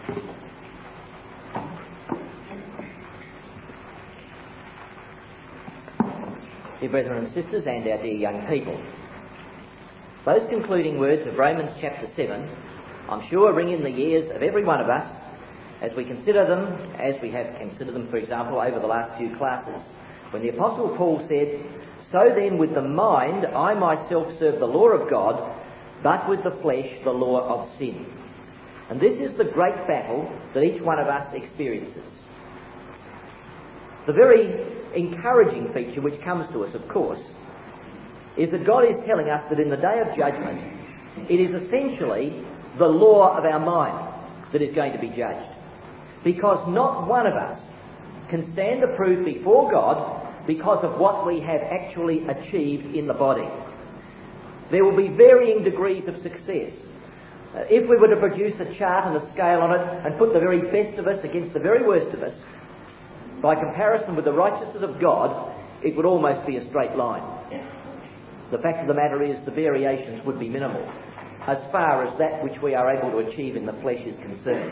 Dear brethren and sisters and our dear young people, those concluding words of Romans chapter 7, I'm sure, ring in the ears of every one of us as we consider them, as we have considered them, for example, over the last few classes, when the Apostle Paul said, "So then with the mind I myself serve the law of God, but with the flesh the law of sin." And this is the great battle that each one of us experiences. The very encouraging feature which comes to us, of course, is that God is telling us that in the day of judgment, it is essentially the law of our mind that is going to be judged. Because not one of us can stand approved before God because of what we have actually achieved in the body. There will be varying degrees of success. If we were to produce a chart and a scale on it and put the very best of us against the very worst of us, by comparison with the righteousness of God, it would almost be a straight line. The fact of the matter is the variations would be minimal, as far as that which we are able to achieve in the flesh is concerned.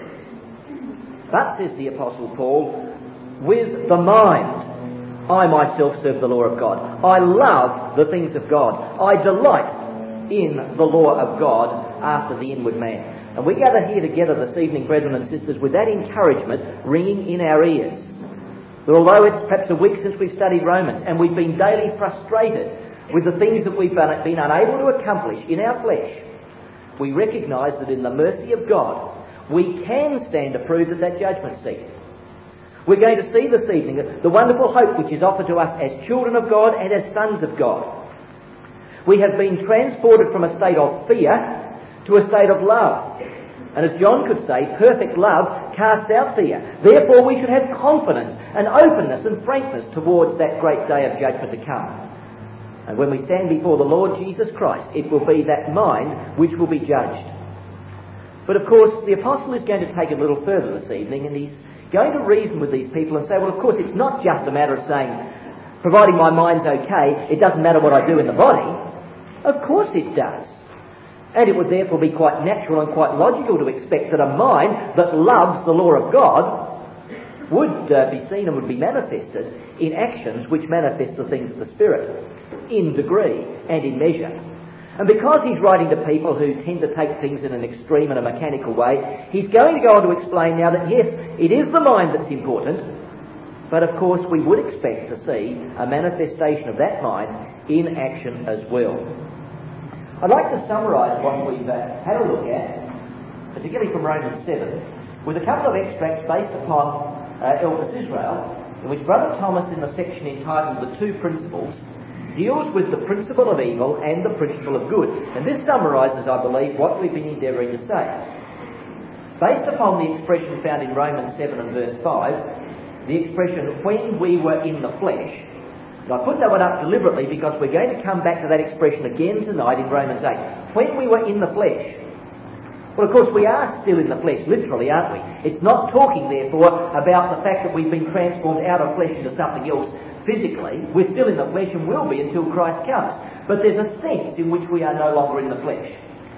But, says the Apostle Paul, with the mind I myself serve the law of God. I love the things of God. I delight in the law of God after the inward man. And we gather here together this evening, brethren and sisters, with that encouragement ringing in our ears. But although it's perhaps a week since we've studied Romans and we've been daily frustrated with the things that we've been unable to accomplish in our flesh, we recognise that in the mercy of God we can stand approved at that judgment seat. We're going to see this evening the wonderful hope which is offered to us as children of God and as sons of God. We have been transported from a state of fear to a state of love. And as John could say, perfect love casts out fear. Therefore we should have confidence and openness and frankness towards that great day of judgment to come. And when we stand before the Lord Jesus Christ, it will be that mind which will be judged. But of course, the Apostle is going to take it a little further this evening, and he's going to reason with these people and say, well, of course, it's not just a matter of saying, providing my mind's okay, it doesn't matter what I do in the body. Of course it does. And it would therefore be quite natural and quite logical to expect that a mind that loves the law of God would be seen and would be manifested in actions which manifest the things of the Spirit, in degree and in measure. And because he's writing to people who tend to take things in an extreme and a mechanical way, he's going to go on to explain now that yes, it is the mind that's important, but of course we would expect to see a manifestation of that mind in action as well. I'd like to summarise what we've had a look at, particularly from Romans 7, with a couple of extracts based upon Elpis Israel, in which Brother Thomas, in the section entitled The Two Principles, deals with the principle of evil and the principle of good. And this summarises, I believe, what we've been endeavouring to say. Based upon the expression found in Romans 7 and verse 5, the expression, when we were in the flesh, and I put that one up deliberately because we're going to come back to that expression again tonight in Romans 8. When we were in the flesh. Well, of course, we are still in the flesh, literally, aren't we? It's not talking, therefore, about the fact that we've been transformed out of flesh into something else physically. We're still in the flesh and will be until Christ comes. But there's a sense in which we are no longer in the flesh.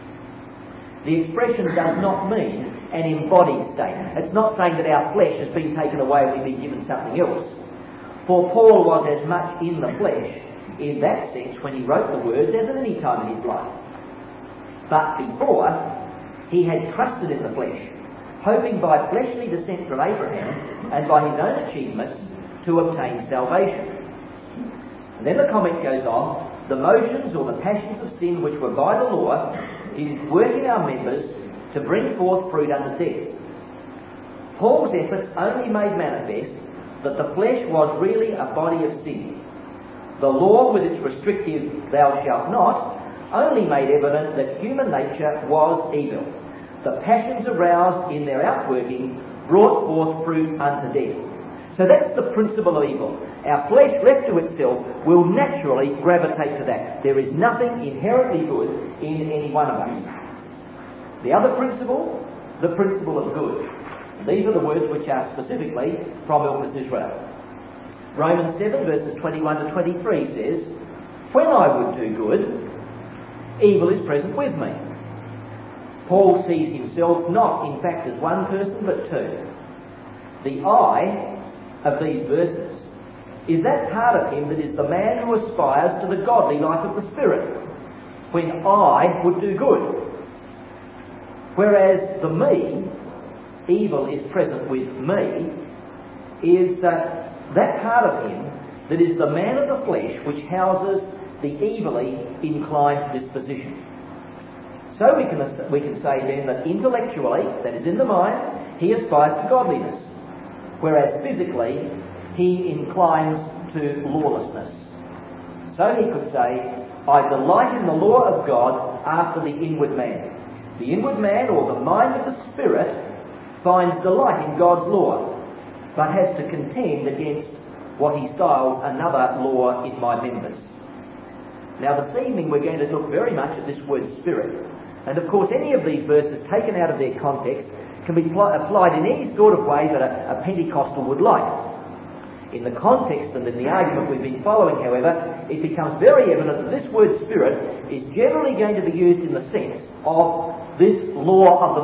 The expression does not mean an embodied state. It's not saying that our flesh has been taken away and we've been given something else. For Paul was as much in the flesh, in that sense, when he wrote the words, as at any time in his life. But before, he had trusted in the flesh, hoping by fleshly descent from Abraham and by his own achievements to obtain salvation. And then the comment goes on, the motions or the passions of sin which were by the law is working our members to bring forth fruit unto death. Paul's efforts only made manifest that the flesh was really a body of sin. The law, with its restrictive "thou shalt not," only made evident that human nature was evil. The passions aroused in their outworking brought forth fruit unto death. So that's the principle of evil. Our flesh, left to itself, will naturally gravitate to that. There is nothing inherently good in any one of us. The other principle, the principle of good. These are the words which are specifically from Elpis Israel. Romans 7 verses 21 to 23 says, when I would do good, evil is present with me. Paul sees himself not, in fact, as one person, but two. The I of these verses is that part of him that is the man who aspires to the godly life of the Spirit, when I would do good. Whereas the me, evil is present with me, is that part of him that is the man of the flesh which houses the evilly inclined disposition. So we can say then that intellectually, that is in the mind, he aspires to godliness, whereas physically he inclines to lawlessness. So he could say, I delight in the law of God after the inward man. The inward man, or the mind of the Spirit, finds delight in God's law, but has to contend against what he styles another law in my members. Now this evening we're going to look very much at this word Spirit. And of course any of these verses taken out of their context can be applied in any sort of way that a Pentecostal would like. In the context and in the argument we've been following, however, it becomes very evident that this word Spirit is generally going to be used in the sense of this law of the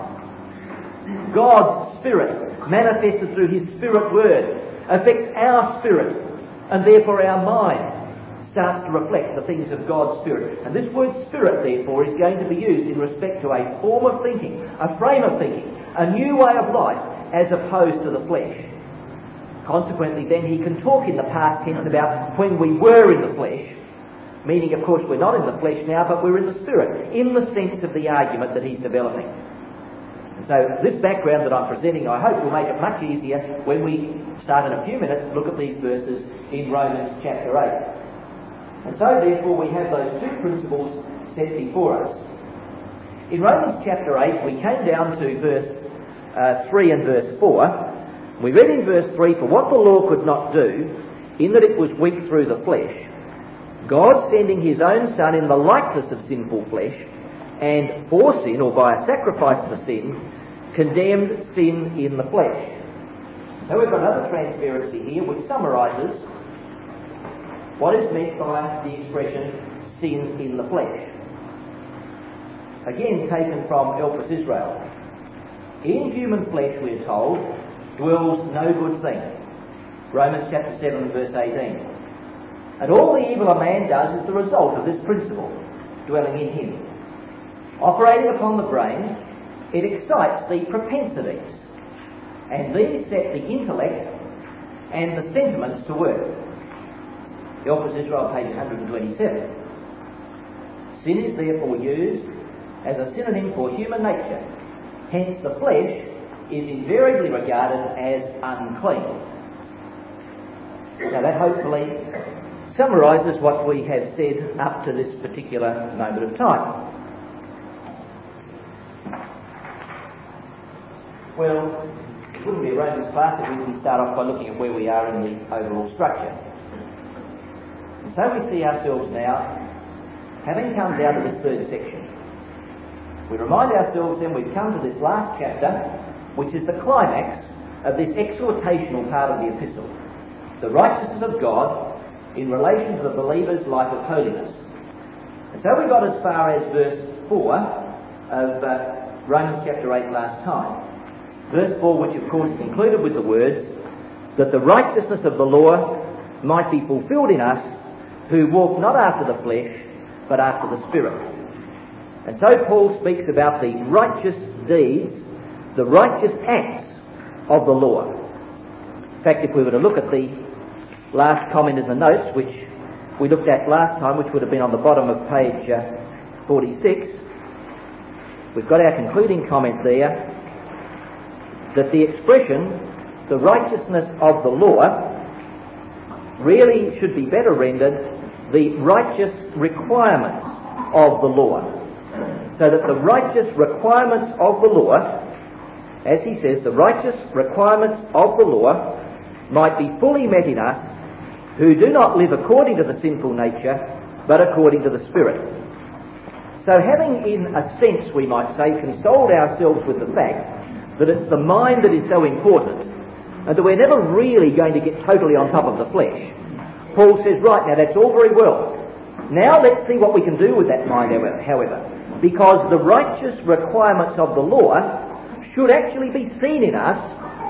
mind. God's Spirit, manifested through his Spirit word, affects our spirit, and therefore our mind starts to reflect the things of God's Spirit. And this word Spirit, therefore, is going to be used in respect to a form of thinking, a frame of thinking, a new way of life, as opposed to the flesh. Consequently, then, he can talk in the past tense about when we were in the flesh, meaning, of course, we're not in the flesh now, but we're in the Spirit, in the sense of the argument that he's developing. And so this background that I'm presenting, I hope, will make it much easier when we start in a few minutes to look at these verses in Romans chapter 8. And so, therefore, we have those two principles set before us. In Romans chapter 8, we came down to verse 3 and verse 4. We read in verse 3, for what the law could not do, in that it was weak through the flesh, God sending his own Son in the likeness of sinful flesh, and for sin, or by a sacrifice for sin, condemned sin in the flesh. So we've got another transparency here which summarises what is meant by the expression sin in the flesh. Again taken from Elpis Israel. In human flesh, we're told, dwells no good thing. Romans chapter 7 verse 18. And all the evil a man does is the result of this principle, dwelling in him. Operating upon the brain, it excites the propensities, and these set the intellect and the sentiments to work. Elpis Israel, page 127. Sin is therefore used as a synonym for human nature. Hence the flesh is invariably regarded as unclean. Now that hopefully summarises what we have said up to this particular moment of time. Well, it wouldn't be a Romans class if we didn't start off by looking at where we are in the overall structure. And so we see ourselves now, having come down to this third section. We remind ourselves then we've come to this last chapter, which is the climax of this exhortational part of the epistle. The righteousness of God in relation to the believer's life of holiness. And so we got as far as verse 4 of Romans chapter 8 last time. Verse 4, which of course concluded with the words, that the righteousness of the law might be fulfilled in us, who walk not after the flesh, but after the Spirit. And so Paul speaks about the righteous deeds, the righteous acts of the law. In fact, if we were to look at the last comment in the notes, which we looked at last time, which would have been on the bottom of page 46, we've got our concluding comment there, that the expression, the righteousness of the law, really should be better rendered, the righteous requirements of the law. So that the righteous requirements of the law, as he says, the righteous requirements of the law might be fully met in us, who do not live according to the sinful nature, but according to the Spirit. So having, in a sense, we might say, consoled ourselves with the fact that it's the mind that is so important, and that we're never really going to get totally on top of the flesh, Paul says, right, now that's all very well. Now let's see what we can do with that mind, however. because the righteous requirements of the law should actually be seen in us,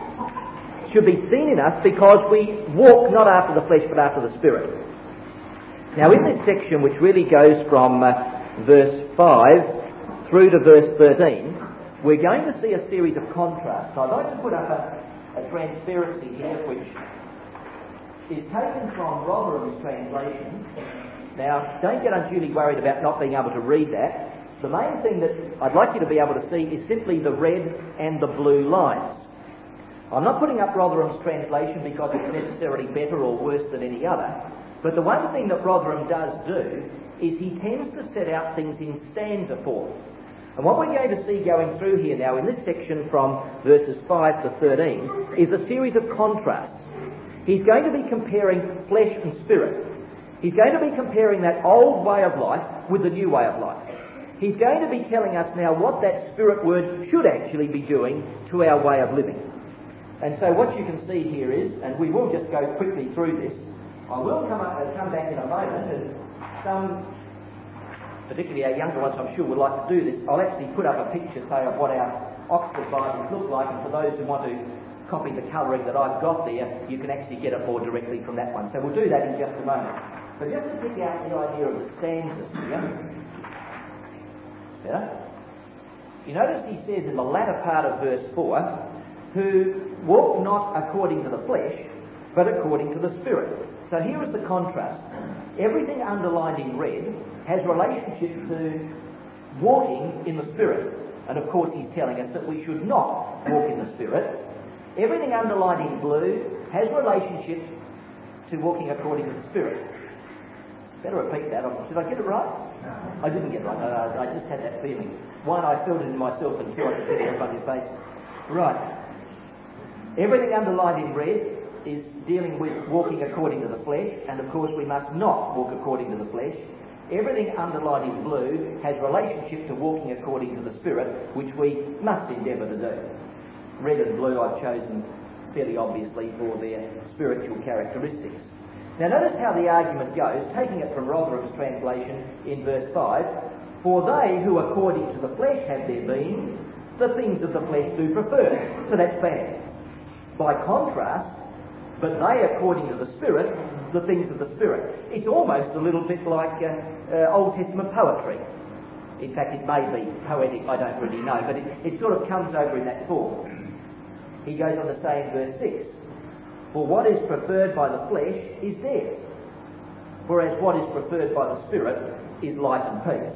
because we walk not after the flesh but after the Spirit. Now in this section, which really goes from verse 5 through to verse 13, we're going to see a series of contrasts. I'd like to put up a transparency here which is taken from Rotherham's translation. Now, don't get unduly worried about not being able to read that. The main thing that I'd like you to be able to see is simply the red and the blue lines. I'm not putting up Rotherham's translation because it's necessarily better or worse than any other, but the one thing that Rotherham does do is he tends to set out things in stanza form. And what we're going to see going through here now in this section from verses 5 to 13 is a series of contrasts. He's going to be comparing flesh and spirit. He's going to be comparing that old way of life with the new way of life. He's going to be telling us now what that spirit word should actually be doing to our way of living. And so what you can see here is, and we will just go quickly through this, I will come back in a moment, and some, particularly our younger ones I'm sure would like to do this. I'll actually put up a picture, say, of what our Oxford Bibles look like, and for those who want to copy the colouring that I've got there, you can actually get it more directly from that one. So we'll do that in just a moment. But just to pick out the idea of the stanzas here, you notice he says in the latter part of verse 4, who walk not according to the flesh, but according to the Spirit. So here is the contrast. Everything underlined in red has relationship to walking in the Spirit. And of course he's telling us that we should not walk in the Spirit. Everything underlined in blue has relationship to walking according to the Spirit. Better repeat that. Did I get it right? No. I didn't get it right. I just had that feeling. One, I felt it in myself, and two, I could see it in front of your face. Right. Everything underlined in red is dealing with walking according to the flesh, and of course we must not walk according to the flesh. Everything underlined in blue has relationship to walking according to the Spirit, which we must endeavour to do. Red and blue I've chosen fairly obviously for their spiritual characteristics. Now notice how the argument goes, taking it from Rotherham's translation in verse 5, for they who according to the flesh have their being, the things of the flesh do prefer. So that's bad. By contrast, but they according to the Spirit, the things of the Spirit. It's almost a little bit like Old Testament poetry. In fact, it may be poetic, I don't really know, but it sort of comes over in that form. He goes on to say in verse 6, for what is preferred by the flesh is death, whereas what is preferred by the Spirit is life and peace.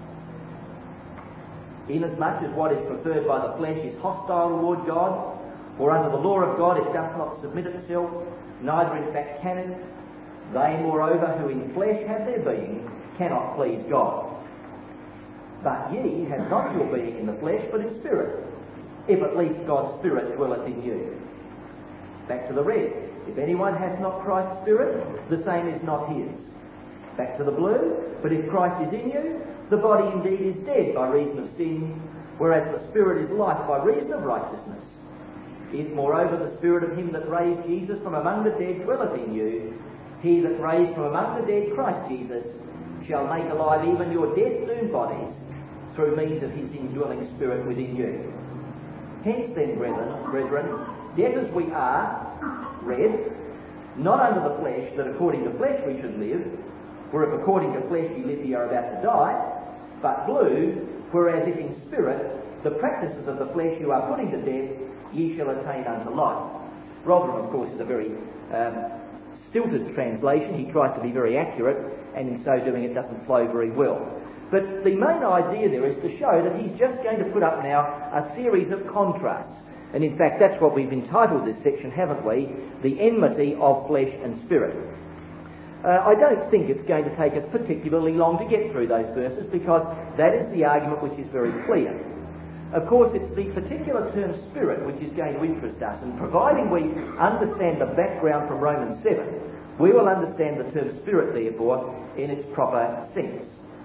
Inasmuch as what is preferred by the flesh is hostile toward God, for under the law of God it doth not submit itself, neither in fact can it. They, moreover, who in flesh have their being, cannot please God. But ye have not your being in the flesh, but in spirit, if at least God's Spirit dwelleth in you. Back to the red. If anyone hath not Christ's Spirit, the same is not his. Back to the blue. But if Christ is in you, the body indeed is dead by reason of sin, whereas the Spirit is life by reason of righteousness. If moreover the Spirit of him that raised Jesus from among the dead dwelleth in you, he that raised from among the dead Christ Jesus shall make alive even your death-doomed bodies through means of his indwelling Spirit within you. Hence then, brethren, debtors we are, red, not under the flesh, that according to flesh we should live, for if according to flesh ye live, ye are about to die, but blue, whereas if in spirit the practices of the flesh you are putting to death, ye shall attain unto life. Rotherham, of course, is a very stilted translation. He tries to be very accurate, and in so doing it doesn't flow very well. But the main idea there is to show that he's just going to put up now a series of contrasts. And in fact, that's what we've entitled this section, haven't we? The enmity of flesh and spirit. I don't think it's going to take us particularly long to get through those verses, because that is the argument which is very clear. Of course, it's the particular term spirit which is going to interest us, and providing we understand the background from Romans 7, we will understand the term spirit, therefore, in its proper sense.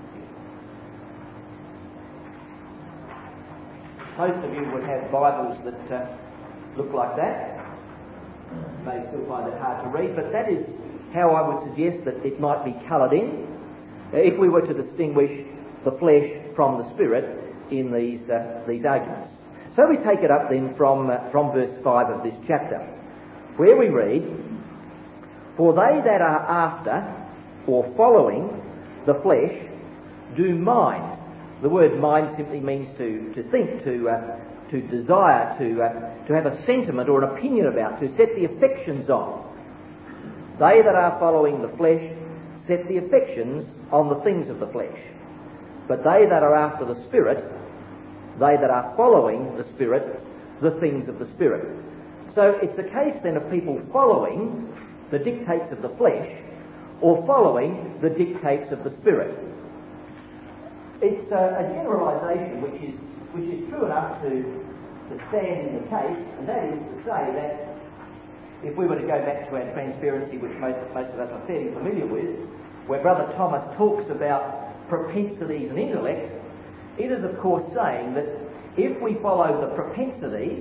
Most of you would have Bibles that look like that. You may still find it hard to read, but that is how I would suggest that it might be coloured in. If we were to distinguish the flesh from the Spirit in these arguments. So we take it up then from verse 5 of this chapter, where we read, "For they that are after, or following, the flesh, do mind." The word mind simply means to think, to desire, to have a sentiment or an opinion about, to set the affections on. They that are following the flesh set the affections on the things of the flesh. But they that are after the Spirit, they that are following the Spirit, the things of the Spirit. So it's a case then of people following the dictates of the flesh or following the dictates of the Spirit. It's a generalisation which is true enough to stand in the case, and that is to say that if we were to go back to our transparency, which most of us are fairly familiar with, where Brother Thomas talks about propensities and intellect, it is of course saying that if we follow the propensities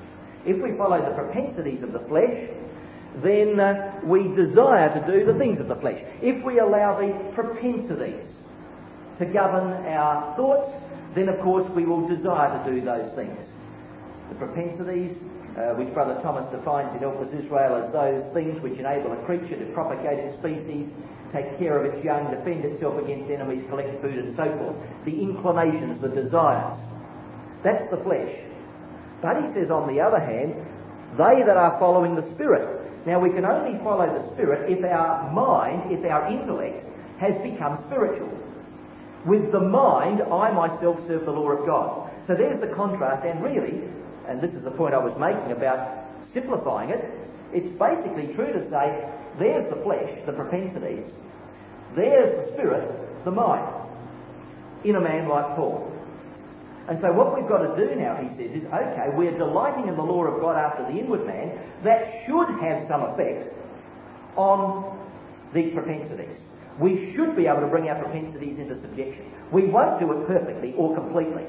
of the flesh, then we desire to do the things of the flesh. If we allow the propensities to govern our thoughts, then of course we will desire to do those things. The propensities, which Brother Thomas defines in Elpis Israel as those things which enable a creature to propagate its species, take care of its young, defend itself against enemies, collect food and so forth. The inclinations, the desires. That's the flesh. But he says on the other hand, they that are following the Spirit. Now we can only follow the Spirit if our mind, if our intellect has become spiritual. With the mind, I myself serve the law of God. So there's the contrast, and really, and this is the point I was making about simplifying it, it's basically true to say, there's the flesh, the propensities, there's the Spirit, the mind, in a man like Paul. And so what we've got to do now, he says, is, okay, we're delighting in the law of God after the inward man. That should have some effect on these propensities. We should be able to bring our propensities into subjection. We won't do it perfectly or completely.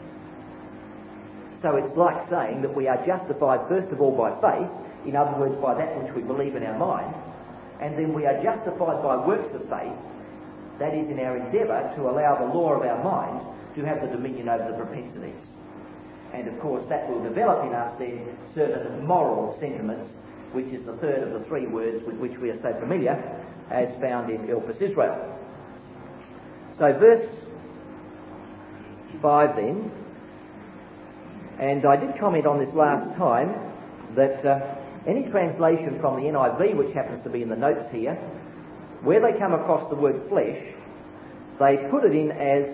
So it's like saying that we are justified first of all by faith, in other words by that which we believe in our mind, and then we are justified by works of faith, that is in our endeavour to allow the law of our mind to have the dominion over the propensities. And of course that will develop in us then certain moral sentiments, which is the third of the three words with which we are so familiar, as found in Elpis Israel. So verse 5 then, and I did comment on this last time, that any translation from the NIV, which happens to be in the notes here, where they come across the word flesh, they put it in as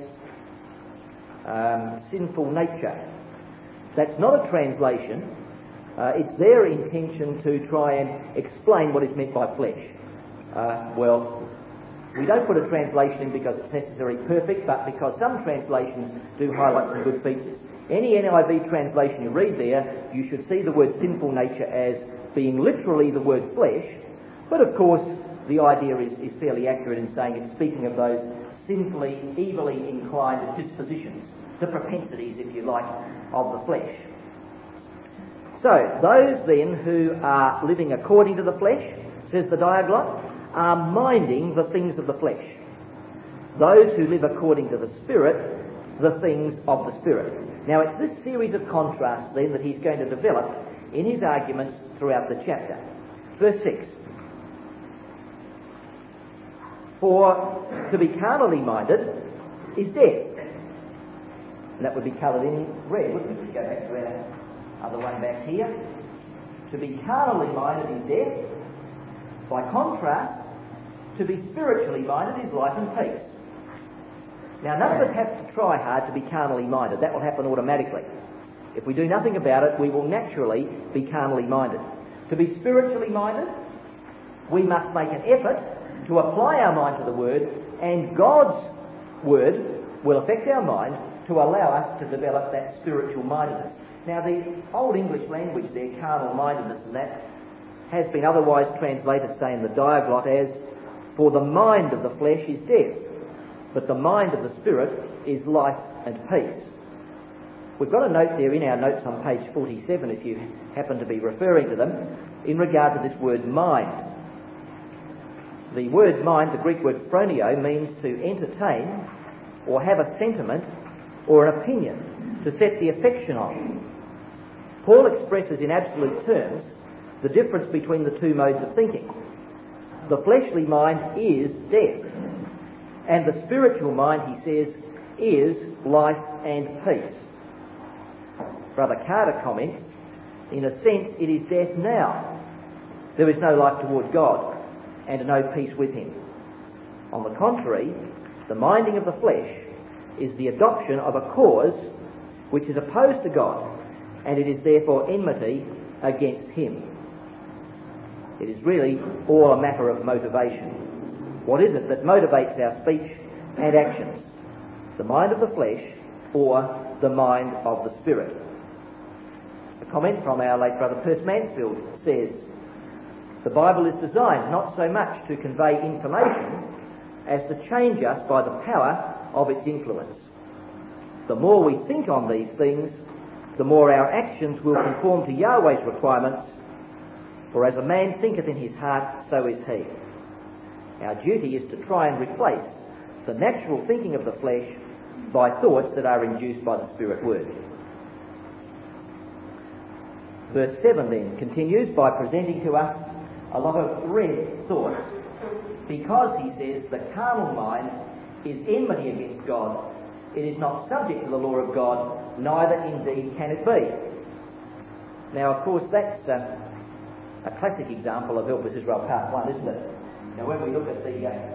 sinful nature. That's not a translation. It's their intention to try and explain what is meant by flesh. Well, we don't put a translation in because it's necessarily perfect, but because some translations do highlight some good features. Any NIV translation you read there, you should see the word sinful nature as being literally the word flesh, but of course the idea is fairly accurate in saying it's speaking of those sinfully, evilly inclined dispositions, the propensities, if you like, of the flesh. So, those then who are living according to the flesh, says the Diaglott, are minding the things of the flesh. Those who live according to the Spirit, the things of the Spirit. Now it's this series of contrasts then that he's going to develop in his arguments throughout the chapter. Verse 6. For to be carnally minded is death. And that would be coloured in red, wouldn't it? We go back to our other one back here. To be carnally minded is death. By contrast, to be spiritually minded is life and peace. Now, none of us have to try hard to be carnally minded. That will happen automatically. If we do nothing about it, we will naturally be carnally minded. To be spiritually minded, we must make an effort to apply our mind to the Word, and God's Word will affect our mind to allow us to develop that spiritual mindedness. Now, the Old English language there, carnal mindedness and that, has been otherwise translated, say in the Diaglott, as, for the mind of the flesh is death, but the mind of the Spirit is life and peace. We've got a note there in our notes on page 47, if you happen to be referring to them, in regard to this word mind. The word mind, the Greek word phroneo, means to entertain or have a sentiment or an opinion to set the affection on. Paul expresses in absolute terms the difference between the two modes of thinking. The fleshly mind is death, and the spiritual mind, he says, is life and peace. Brother Carter comments, in a sense it is death now. There is no life toward God and no peace with him. On the contrary, the minding of the flesh is the adoption of a cause which is opposed to God, and it is therefore enmity against him. It is really all a matter of motivation. What is it that motivates our speech and actions? The mind of the flesh or the mind of the spirit? A comment from our late brother Percy Mansfield says, the Bible is designed not so much to convey information as to change us by the power of its influence. The more we think on these things, the more our actions will conform to Yahweh's requirements, for as a man thinketh in his heart, so is he. Our duty is to try and replace the natural thinking of the flesh by thoughts that are induced by the Spirit Word. Verse 7 then continues by presenting to us a lot of red thoughts, because, he says, the carnal mind is enmity against God. It is not subject to the law of God, neither indeed can it be. Now, of course, that's a classic example of Help Us Israel Part 1, isn't it? Now, when we look at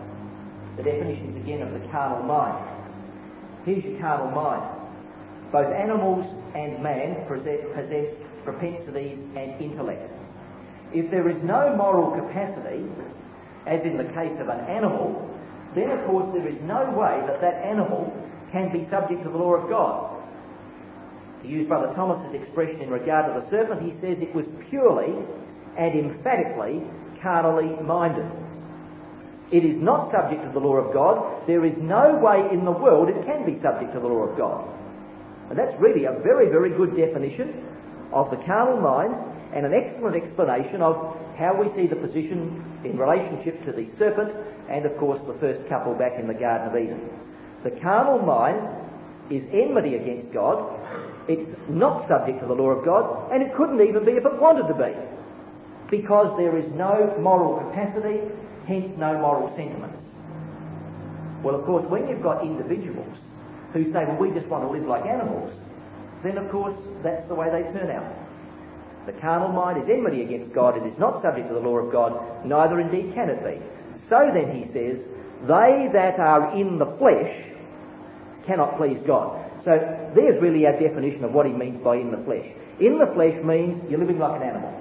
the definitions again of the carnal mind, here's your carnal mind. Both animals and man possess propensities and intellect. If there is no moral capacity, as in the case of an animal, then of course there is no way that that animal can be subject to the law of God. To use Brother Thomas's expression in regard to the serpent, he says it was purely and emphatically carnally minded. It is not subject to the law of God. There is no way in the world it can be subject to the law of God. And that's really a very, very good definition of the carnal mind, and an excellent explanation of how we see the position in relationship to the serpent and, of course, the first couple back in the Garden of Eden. The carnal mind is enmity against God. It's not subject to the law of God, and it couldn't even be if it wanted to be, because there is no moral capacity, hence no moral sentiments. Well, of course, when you've got individuals who say, well, we just want to live like animals, then, of course, that's the way they turn out. The carnal mind is enmity against God. It is not subject to the law of God, neither indeed can it be. So then, he says, they that are in the flesh cannot please God. So there's really our definition of what he means by in the flesh. In the flesh means you're living like an animal.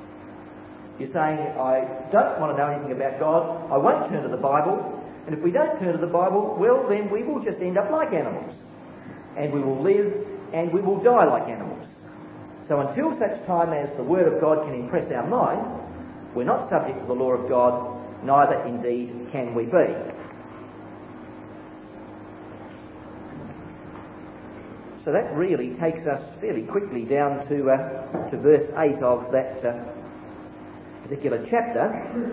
You're saying, I don't want to know anything about God, I won't turn to the Bible, and if we don't turn to the Bible, well, then we will just end up like animals. And we will live and we will die like animals. So until such time as the Word of God can impress our mind, we're not subject to the law of God, neither indeed can we be. So that really takes us fairly quickly down to verse 8 of that particular chapter.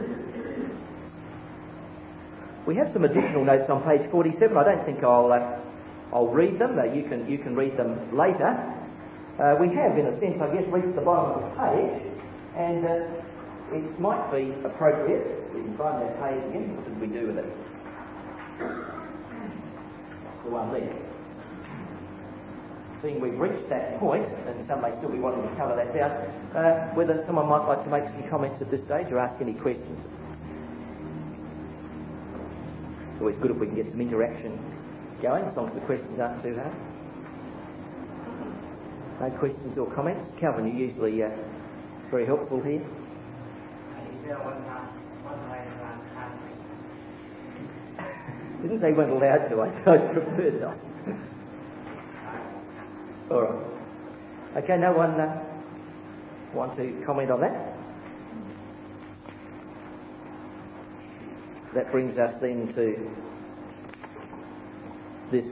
We have some additional notes on page 47. I don't think I'll read them. You can read them later. We have, in a sense, I guess, reached the bottom of the page, and it might be appropriate. We can find that page again. What did we do with it? That's the one there. Seeing we've reached that point, and some may still be wanting to cover that down, whether someone might like to make some comments at this stage or ask any questions. It's always good if we can get some interaction going, as long as the questions aren't too hard. No questions or comments? Calvin, you're usually very helpful here. Didn't say weren't allowed to, I preferred not. All right. Okay, no one want to comment on that? That brings us then to this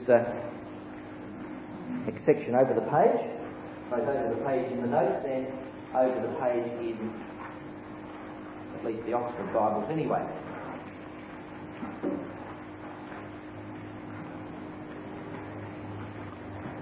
next section over the page. Both over the page in the notes and over the page in at least the Oxford Bibles anyway.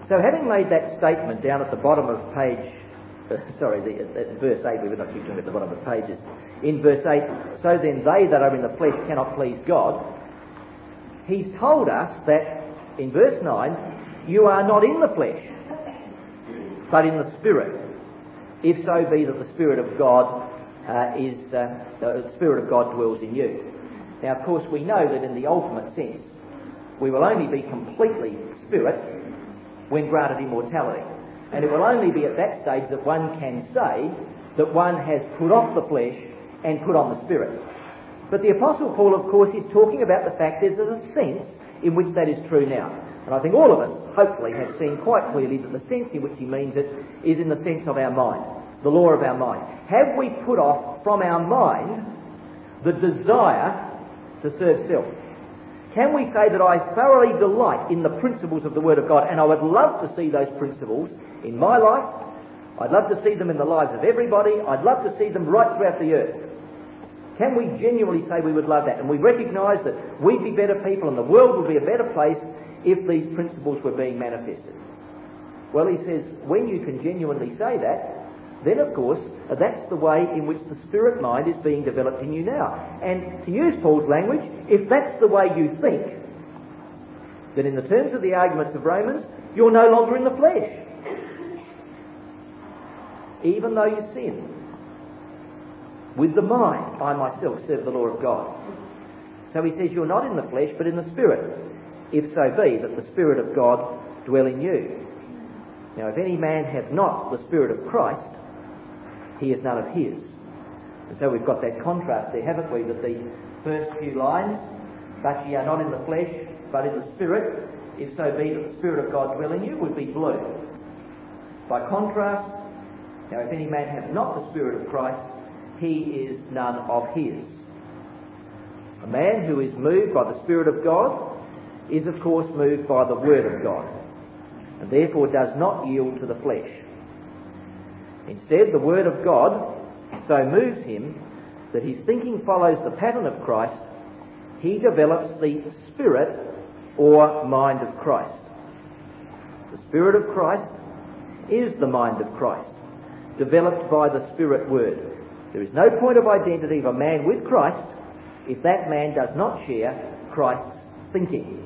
So having made that statement down at the bottom of page, verse 8, we were not keeping at the bottom of pages. In verse 8, so then they that are in the flesh cannot please God. He's told us that, in verse 9, you are not in the flesh, but in the Spirit, if so be that the Spirit of God the Spirit of God dwells in you. Now, of course, we know that in the ultimate sense, we will only be completely Spirit when granted immortality. And it will only be at that stage that one can say that one has put off the flesh and put on the Spirit. But the Apostle Paul, of course, is talking about the fact that there's a sense in which that is true now. And I think all of us, hopefully, have seen quite clearly that the sense in which he means it is in the sense of our mind, the law of our mind. Have we put off from our mind the desire to serve self? Can we say that I thoroughly delight in the principles of the Word of God, and I would love to see those principles in my life? I'd love to see them in the lives of everybody. I'd love to see them right throughout the earth. Can we genuinely say we would love that? And we recognise that we'd be better people and the world would be a better place if these principles were being manifested. Well, he says, when you can genuinely say that, then of course, that's the way in which the spirit mind is being developed in you now. And to use Paul's language, if that's the way you think, then in the terms of the arguments of Romans, you're no longer in the flesh. Even though you sin. With the mind, I myself serve the law of God. So he says you're not in the flesh, but in the Spirit, if so be that the Spirit of God dwell in you. Now, if any man have not the Spirit of Christ, he is none of his. And so we've got that contrast there, haven't we? That the first few lines, but ye are not in the flesh, but in the Spirit, if so be that the Spirit of God dwell in you, would be blue. By contrast, now if any man have not the Spirit of Christ, he is none of his. A man who is moved by the Spirit of God is of course moved by the Word of God, and therefore does not yield to the flesh. Instead, the Word of God so moves him that his thinking follows the pattern of Christ. He develops the spirit or mind of Christ. The Spirit of Christ is the mind of Christ, developed by the Spirit Word. There is no point of identity of a man with Christ if that man does not share Christ's thinking.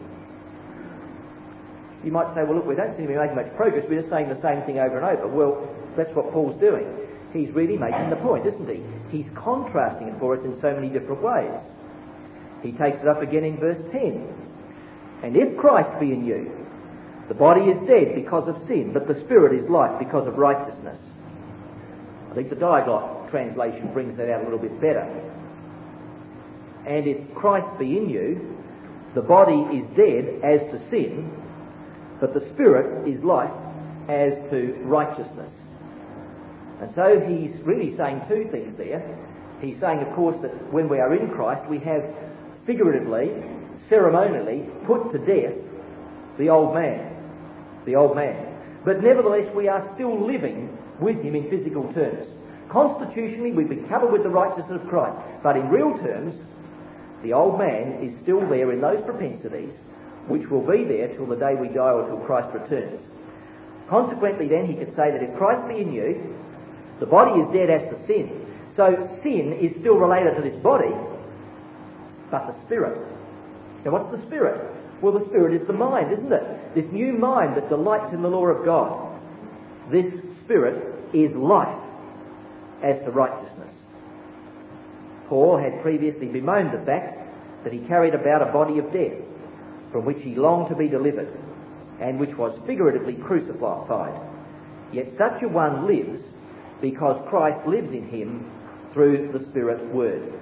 You might say, well, look, we don't seem to be making much progress. We're just saying the same thing over and over. Well, that's what Paul's doing. He's really making the point, isn't he? He's contrasting it for us in so many different ways. He takes it up again in verse 10. And if Christ be in you, the body is dead because of sin, but the spirit is life because of righteousness. I think the Diaglott translation brings that out a little bit better. And if Christ be in you, the body is dead as to sin, but the spirit is life as to righteousness. And so he's really saying two things there. He's saying, of course, that when we are in Christ, we have figuratively, ceremonially, put to death the old man. The old man. But nevertheless, we are still living with him in physical terms. Constitutionally, we've been covered with the righteousness of Christ. But in real terms, the old man is still there in those propensities, which will be there till the day we die or till Christ returns. Consequently, then, he could say that if Christ be in you, the body is dead as to sin. So sin is still related to this body, but the spirit. Now, what's the spirit? Well, the spirit is the mind, isn't it? This new mind that delights in the law of God. This spirit is life as to righteousness. Paul had previously bemoaned the fact that he carried about a body of death, from which he longed to be delivered, and which was figuratively crucified. Yet such a one lives because Christ lives in him through the Spirit Word.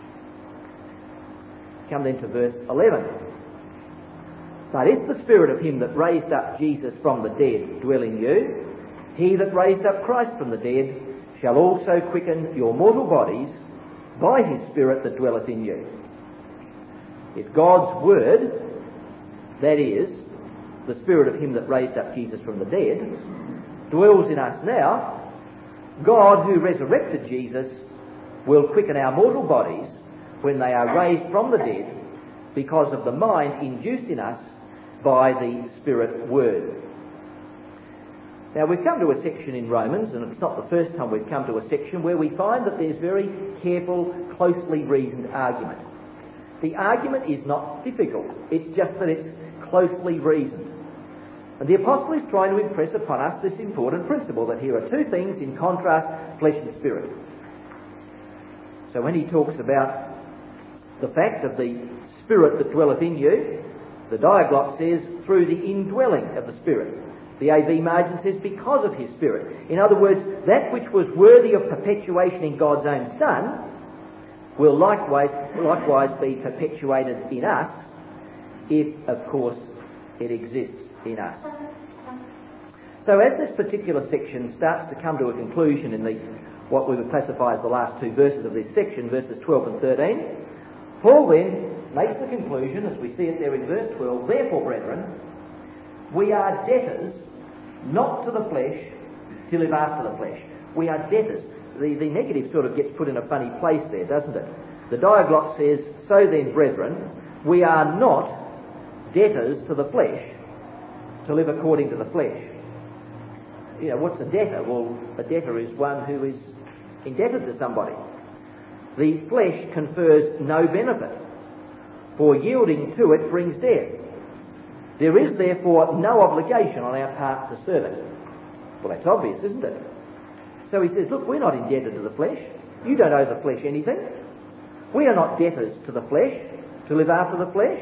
Come then to verse 11. But if the Spirit of him that raised up Jesus from the dead dwell in you, he that raised up Christ from the dead shall also quicken your mortal bodies by his Spirit that dwelleth in you. If God's Word, that is, the Spirit of him that raised up Jesus from the dead, dwells in us now, God who resurrected Jesus will quicken our mortal bodies when they are raised from the dead because of the mind induced in us by the Spirit Word. Now, we've come to a section in Romans, and it's not the first time we've come to a section where we find that there's very careful, closely reasoned argument. The argument is not difficult, it's just that it's closely reasoned. And the Apostle is trying to impress upon us this important principle, that here are two things in contrast, flesh and spirit. So when he talks about the fact of the Spirit that dwelleth in you, the Diaglott says, through the indwelling of the Spirit. The AV margin says, because of his Spirit. In other words, that which was worthy of perpetuation in God's own Son will likewise be perpetuated in us, if, of course, it exists in us. So as this particular section starts to come to a conclusion in what we would classify as the last two verses of this section, verses 12 and 13, Paul then makes the conclusion, as we see it there in verse 12, therefore, brethren, we are debtors, not to the flesh, to live after the flesh. We are debtors. The negative sort of gets put in a funny place there, doesn't it? The Diaglott says, so then, brethren, we are not debtors to the flesh, to live according to the flesh. You know, what's a debtor? Well, a debtor is one who is indebted to somebody. The flesh confers no benefit, for yielding to it brings death. There is therefore no obligation on our part to serve it. Well, that's obvious, isn't it? So he says, look, we're not indebted to the flesh. You don't owe the flesh anything. We are not debtors to the flesh, to live after the flesh.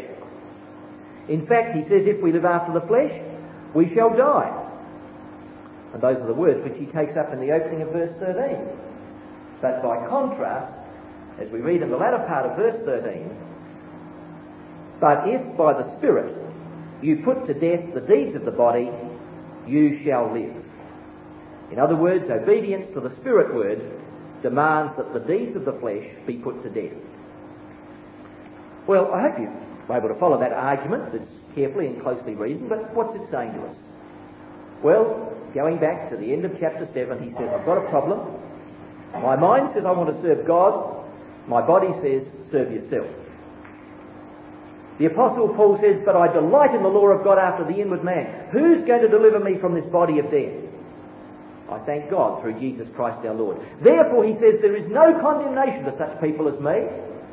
In fact, he says, if we live after the flesh, we shall die. And those are the words which he takes up in the opening of verse 13. But by contrast, as we read in the latter part of verse 13, but if by the Spirit you put to death the deeds of the body, you shall live. In other words, obedience to the Spirit word demands that the deeds of the flesh be put to death. Well, I hope you're able to follow that argument. It's carefully and closely reasoned, but what's it saying to us? Well, going back to the end of chapter 7, he says, I've got a problem. My mind says I want to serve God. My body says, serve yourself. The Apostle Paul says, but I delight in the law of God after the inward man. Who's going to deliver me from this body of death? I thank God through Jesus Christ our Lord. Therefore, he says, there is no condemnation to such people as me.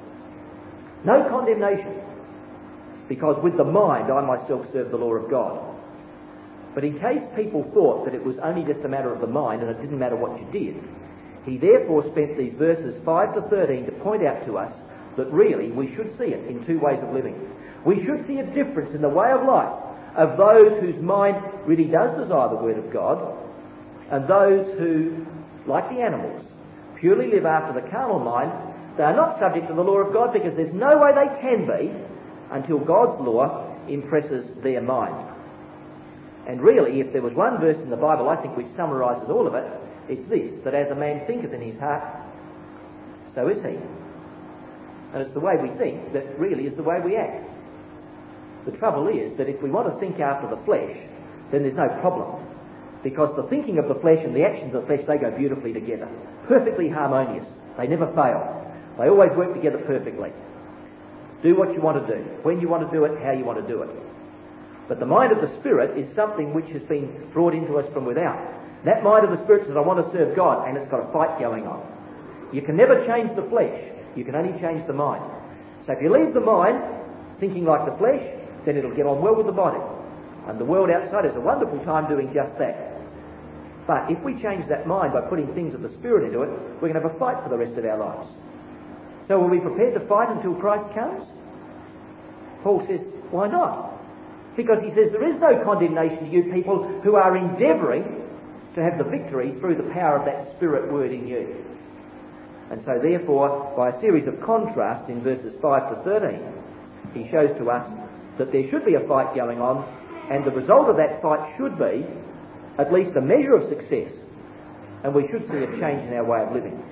No condemnation. Because with the mind, I myself serve the law of God. But in case people thought that it was only just a matter of the mind and it didn't matter what you did, he therefore spent these verses 5 to 13 to point out to us that really we should see it in two ways of living. We should see a difference in the way of life of those whose mind really does desire the Word of God, and those who, like the animals, purely live after the carnal mind. They are not subject to the law of God because there's no way they can be until God's law impresses their mind. And really, if there was one verse in the Bible, I think, which summarises all of it, it's this, that as a man thinketh in his heart, so is he. And it's the way we think that really is the way we act. The trouble is that if we want to think after the flesh, then there's no problem. Because the thinking of the flesh and the actions of the flesh, they go beautifully together. Perfectly harmonious. They never fail. They always work together perfectly. Do what you want to do, when you want to do it, how you want to do it. But the mind of the Spirit is something which has been brought into us from without. That mind of the Spirit says, I want to serve God, and it's got a fight going on. You can never change the flesh. You can only change the mind. So if you leave the mind thinking like the flesh, then it'll get on well with the body. And the world outside is a wonderful time doing just that. But if we change that mind by putting things of the Spirit into it, we're going to have a fight for the rest of our lives. So are we prepared to fight until Christ comes? Paul says, why not? Because he says there is no condemnation to you people who are endeavouring to have the victory through the power of that Spirit word in you. And so therefore, by a series of contrasts in verses 5 to 13, he shows to us that there should be a fight going on, and the result of that fight should be at least a measure of success, and we should see a change in our way of living.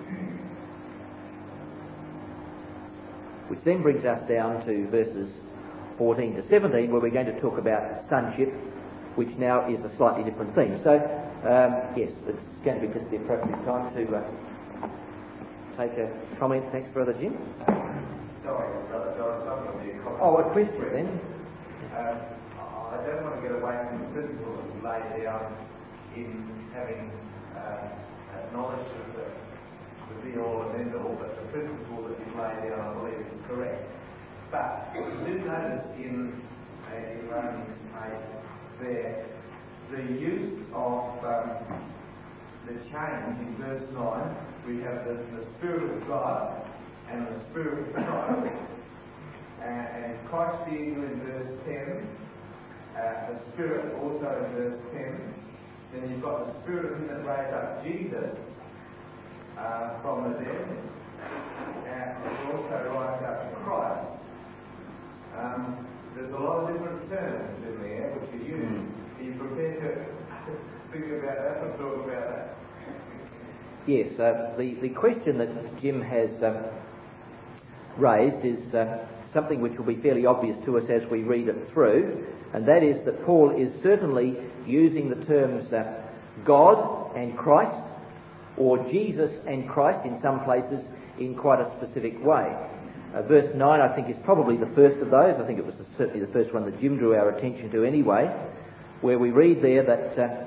Which then brings us down to verses 14 to 17, where we're going to talk about sonship, which now is a slightly different theme. So, yes, it's going to be just the appropriate time to take a comment. Thanks, Brother Jim. Sorry, Brother John, oh, a question then. I don't want to get away from the principle that was laid down in having knowledge of the be-all and end-all, but the principle that you've laid down, I believe, is correct. But you do notice in Romans 8 there the use of the change in verse 9. We have the Spirit of God and the Spirit of Christ. And Christ being in verse 10, the Spirit also in verse 10. Then you've got the Spirit of Him that raised up Jesus from the dead, and also raised up Christ. There's a lot of different terms in there which are used. Are you prepared to think about that or talk about that? Yes, the question that Jim has raised is something which will be fairly obvious to us as we read it through, and that is that Paul is certainly using the terms God and Christ, or Jesus and Christ in some places, in quite a specific way. Verse 9, I think, is probably the first of those. I think it was certainly the first one that Jim drew our attention to anyway, where we read there that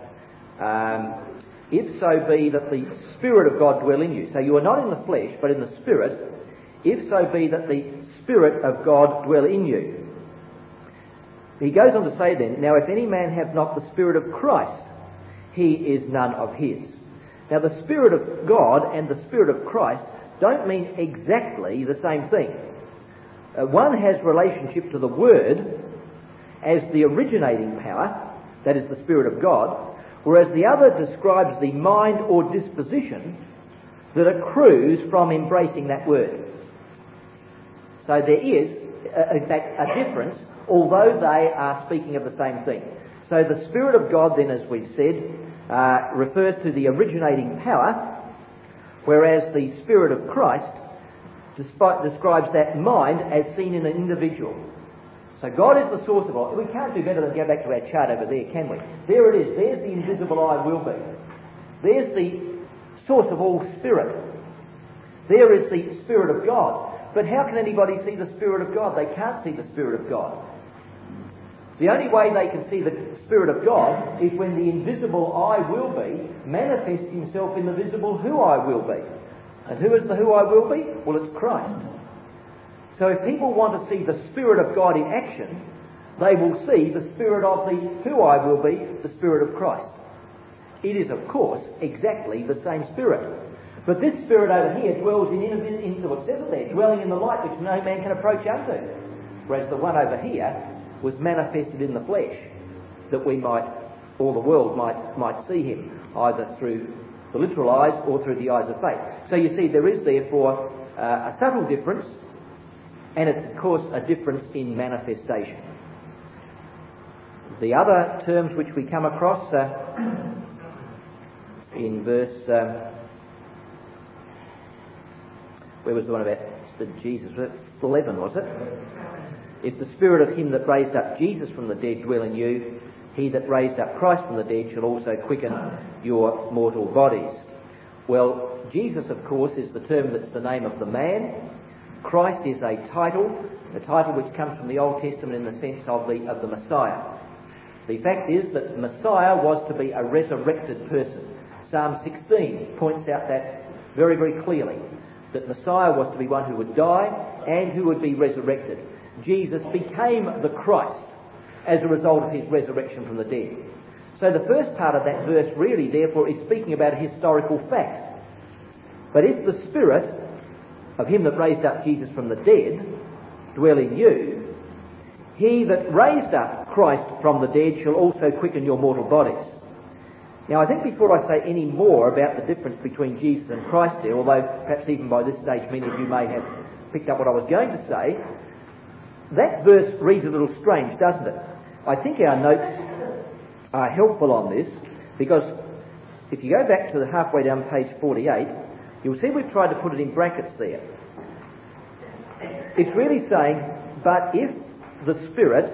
if so be that the Spirit of God dwell in you. So you are not in the flesh, but in the Spirit. If so be that the Spirit of God dwell in you. He goes on to say then, now if any man have not the Spirit of Christ, he is none of his. Now the Spirit of God and the Spirit of Christ don't mean exactly the same thing. One has relationship to the Word as the originating power, that is the Spirit of God, whereas the other describes the mind or disposition that accrues from embracing that Word. So there is, in fact, a difference, although they are speaking of the same thing. So the Spirit of God, then, as we've said, refers to the originating power, whereas the Spirit of Christ describes that mind as seen in an individual. So God is the source of all. We can't do better than go back to our chart over there, can we? There it is. There's the invisible I will be. There's the source of all spirit. There is the Spirit of God. But how can anybody see the Spirit of God? They can't see the Spirit of God. The only way they can see the Spirit of God is when the invisible I will be manifests himself in the visible who I will be. And who is the who I will be? Well, it's Christ. So if people want to see the Spirit of God in action, they will see the Spirit of the who I will be, the Spirit of Christ. It is, of course, exactly the same Spirit. But this Spirit over here dwells in what says it there, dwelling in the light which no man can approach unto. Whereas the one over here was manifested in the flesh, that we might, or the world might see him, either through the literal eyes or through the eyes of faith. So you see, there is therefore a subtle difference, and it's of course a difference in manifestation. The other terms which we come across in verse... where was the one about Jesus? 11, was it? If the Spirit of him that raised up Jesus from the dead dwell in you, he that raised up Christ from the dead shall also quicken your mortal bodies. Well, Jesus, of course, is the term that's the name of the man. Christ is a title which comes from the Old Testament in the sense of the Messiah. The fact is that Messiah was to be a resurrected person. Psalm 16 points out that very, very clearly, that Messiah was to be one who would die and who would be resurrected. Jesus became the Christ as a result of his resurrection from the dead. So the first part of that verse really, therefore, is speaking about a historical fact. But if the Spirit of him that raised up Jesus from the dead dwell in you, he that raised up Christ from the dead shall also quicken your mortal bodies. Now, I think before I say any more about the difference between Jesus and Christ there, although perhaps even by this stage many of you may have picked up what I was going to say, that verse reads a little strange, doesn't it? I think our notes are helpful on this, because if you go back to the halfway down page 48, you'll see we've tried to put it in brackets there. It's really saying, but if the Spirit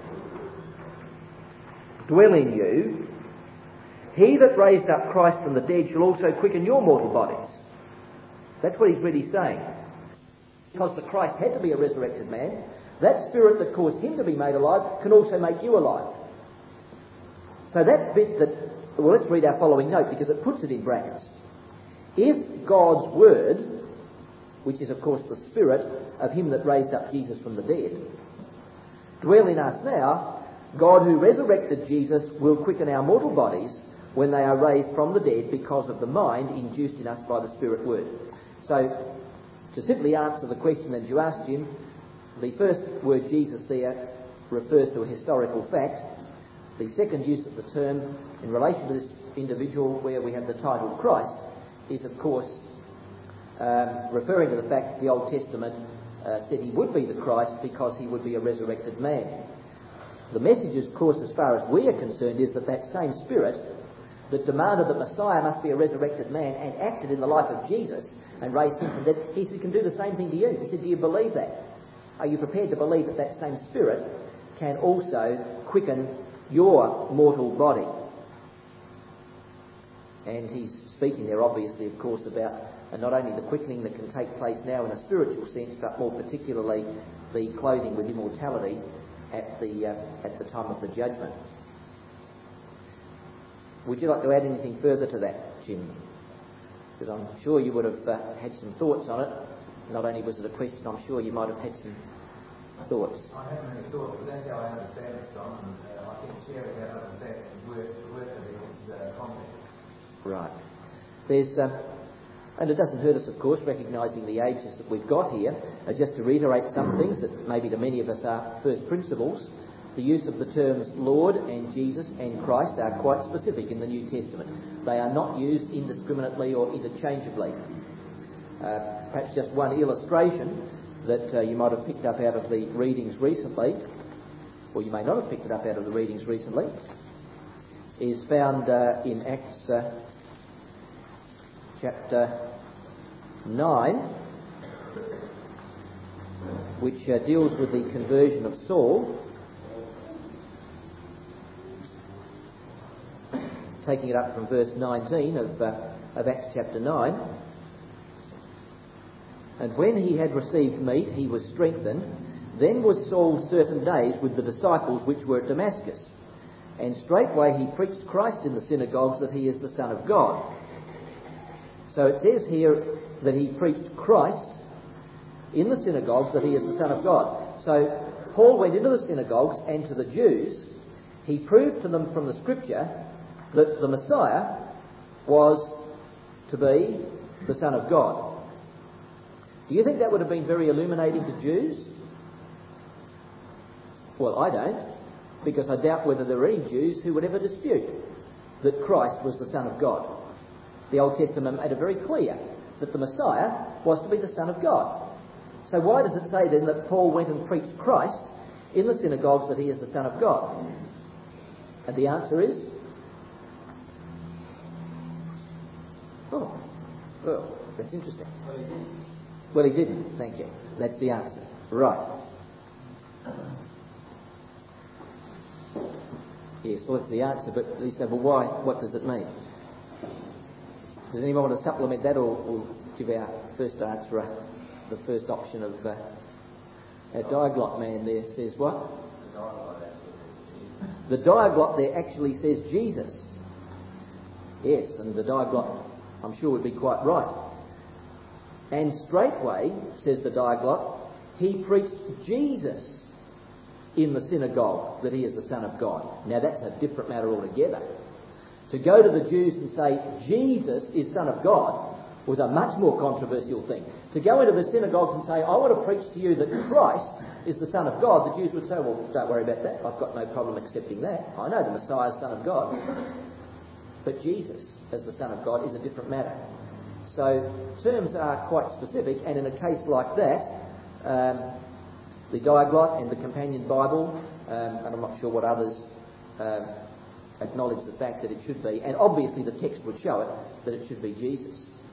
dwell in you, he that raised up Christ from the dead shall also quicken your mortal bodies. That's what he's really saying. Because the Christ had to be a resurrected man, that Spirit that caused him to be made alive can also make you alive. So that bit that Well, let's read our following note because it puts it in brackets. If God's word, which is of course the Spirit of him that raised up Jesus from the dead, dwell in us now, God who resurrected Jesus will quicken our mortal bodies when they are raised from the dead because of the mind induced in us by the Spirit word. So, to simply answer the question that you asked, Jim, the first word Jesus there refers to a historical fact. The second use of the term in relation to this individual where we have the title Christ is of course referring to the fact that the Old Testament said he would be the Christ because he would be a resurrected man. The message, of course, as far as we are concerned, is that that same Spirit that demanded that Messiah must be a resurrected man and acted in the life of Jesus and raised him from the dead, he said, can do the same thing to you. He said, do you believe that? Are you prepared to believe that that same Spirit can also quicken your mortal body? And he's speaking there, obviously, of course, about not only the quickening that can take place now in a spiritual sense, but more particularly the clothing with immortality at the time of the judgment. Would you like to add anything further to that, Jim? Because I'm sure you would have had some thoughts on it. Not only was it a question, I'm sure you might have had some thoughts. I haven't any thoughts, but that's how I understand it, John. And I think sharing that understanding is worth it in this context. Right. There's, and it doesn't hurt us, of course, recognising the ages that we've got here, just to reiterate some things that maybe to many of us are first principles. The use of the terms Lord and Jesus and Christ are quite specific in the New Testament. They are not used indiscriminately or interchangeably. Perhaps just one illustration that you might have picked up out of the readings recently, or you may not have picked it up out of the readings recently, is found in Acts chapter 9, which deals with the conversion of Saul. Taking it up from verse 19 of Acts chapter 9. And when he had received meat, he was strengthened. Then was Saul certain days with the disciples which were at Damascus. And straightway he preached Christ in the synagogues that he is the Son of God. So it says here that he preached Christ in the synagogues that he is the Son of God. So Paul went into the synagogues and to the Jews, he proved to them from the Scripture that the Messiah was to be the Son of God. Do you think that would have been very illuminating to Jews? Well, I don't, because I doubt whether there are any Jews who would ever dispute that Christ was the Son of God. The Old Testament made it very clear that the Messiah was to be the Son of God. So why does it say then that Paul went and preached Christ in the synagogues that he is the Son of God? And the answer is, oh, well, that's interesting. Well, he didn't, thank you. That's the answer. Right. Yes, well, it's the answer, but he said, well, why? What does it mean? Does anyone want to supplement that or give our first answer, the first option of our diaglot man there says what? The diaglot there actually says Jesus. Yes, and the diaglot, I'm sure, would be quite right. And straightway, says the diaglot, he preached Jesus in the synagogue that he is the Son of God. Now that's a different matter altogether. To go to the Jews and say Jesus is Son of God was a much more controversial thing. To go into the synagogues and say, I want to preach to you that Christ is the Son of God, the Jews would say, well, don't worry about that. I've got no problem accepting that. I know the Messiah is Son of God. But Jesus as the Son of God is a different matter. So terms are quite specific, and in a case like that, the Diaglot and the Companion Bible, and I'm not sure what others acknowledge the fact that it should be, and obviously the text would show it, that it should be Jesus.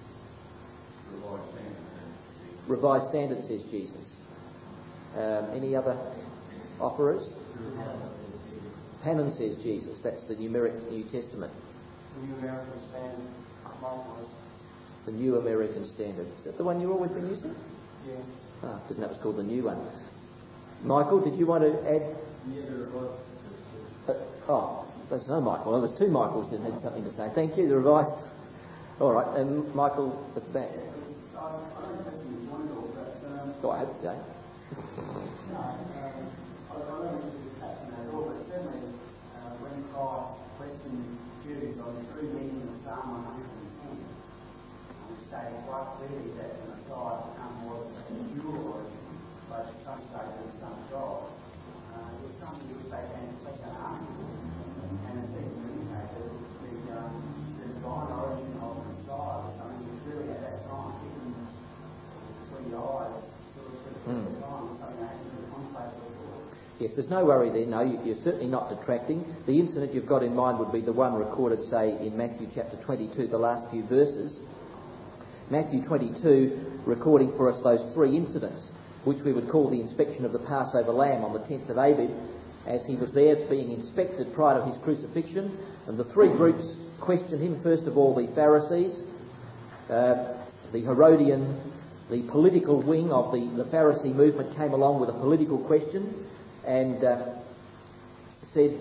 Revised Standard says Jesus. Any other offerers? Pannon says Jesus. That's the numeric New Testament. New American Standard. The New American Standard. Is that the one you've always been using? Yeah. Ah, didn't know it was called the new one. Michael, did you want to add? Yeah, There's no Michael. There was two Michaels that had something to say. Thank you. The revised. All right. And Michael at the back. Go ahead, Jay. When Christ questioned Jews on the true meaning of Psalm 110, which stated quite clearly that the Messiah to come was a pure, but some say the Son of God. It's something which they can argue, and it seems to indicate that the divine origin of the Messiah was something which really at that time hidden between the eyes, sort of for the time, something they hadn't contemplated before. Yes, there's no worry there. No, you're certainly not detracting. The incident you've got in mind would be the one recorded, say, in Matthew chapter 22, the last few verses. Matthew 22, recording for us those three incidents, which we would call the inspection of the Passover lamb on the 10th of Abib, as he was there being inspected prior to his crucifixion. And the three groups questioned him. First of all, the Pharisees, the Herodian, the political wing of the Pharisee movement came along with a political question and said,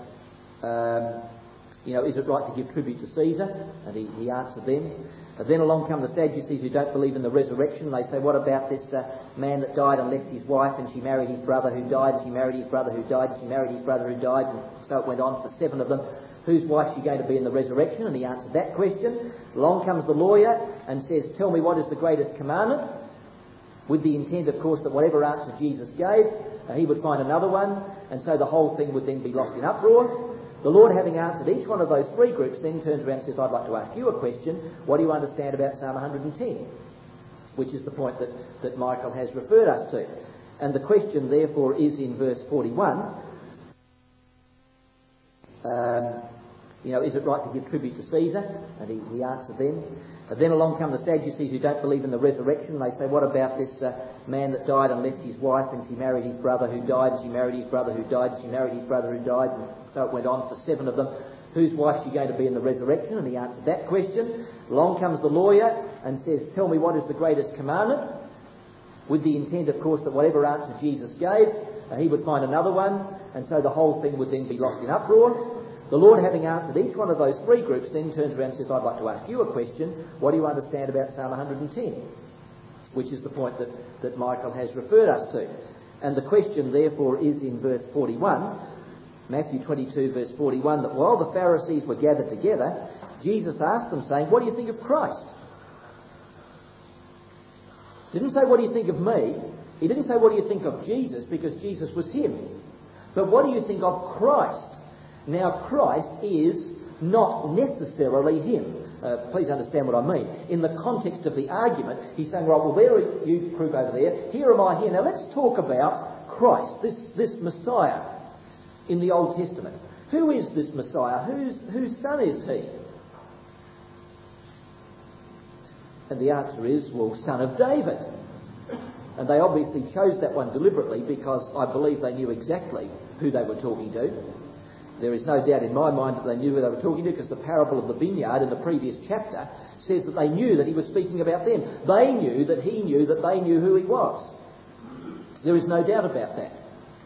is it right to give tribute to Caesar? And he answered them. And then along come the Sadducees who don't believe in the resurrection. They say, what about this man that died and left his wife, and she married his brother who died, and she married his brother who died, and she married his brother who died, and so it went on for 7 of them. Whose wife is she going to be in the resurrection? And he answered that question. Along comes the lawyer and says, tell me what is the greatest commandment? With the intent, of course, that whatever answer Jesus gave, he would find another one, and so the whole thing would then be lost in uproar. The Lord, having answered each one of those three groups, then turns around and says, I'd like to ask you a question. What do you understand about Psalm 110? Which is the point that Michael has referred us to. And the question, therefore, is in verse 41. Is it right to give tribute to Caesar? And he answered them. And then along come the Sadducees who don't believe in the resurrection. They say, what about this man that died and left his wife, and she married his brother who died, and she married his brother who died, and she married his brother who died, and so it went on for 7 of them. Whose wife is she going to be in the resurrection? And he answered that question. Along comes the lawyer and says, tell me what is the greatest commandment? With the intent, of course, that whatever answer Jesus gave, he would find another one, and so the whole thing would then be lost in uproar. The Lord, having answered each one of those three groups, then turns around and says, I'd like to ask you a question. What do you understand about Psalm 110? Which is the point that Michael has referred us to. And the question, therefore, is in verse 41, Matthew 22, verse 41, that while the Pharisees were gathered together, Jesus asked them, saying, what do you think of Christ? Didn't say, what do you think of me? He didn't say, what do you think of Jesus, because Jesus was him. But what do you think of Christ? Now, Christ is not necessarily him. Please understand what I mean. In the context of the argument, he's saying, right, well, there are you group over there. Here am I here. Now, let's talk about Christ, this Messiah in the Old Testament. Who is this Messiah? Whose son is he? And the answer is, well, son of David. And they obviously chose that one deliberately because I believe they knew exactly who they were talking to. There is no doubt in my mind that they knew who they were talking to, because the parable of the vineyard in the previous chapter says that they knew that he was speaking about them. They knew that he knew that they knew who he was. There is no doubt about that.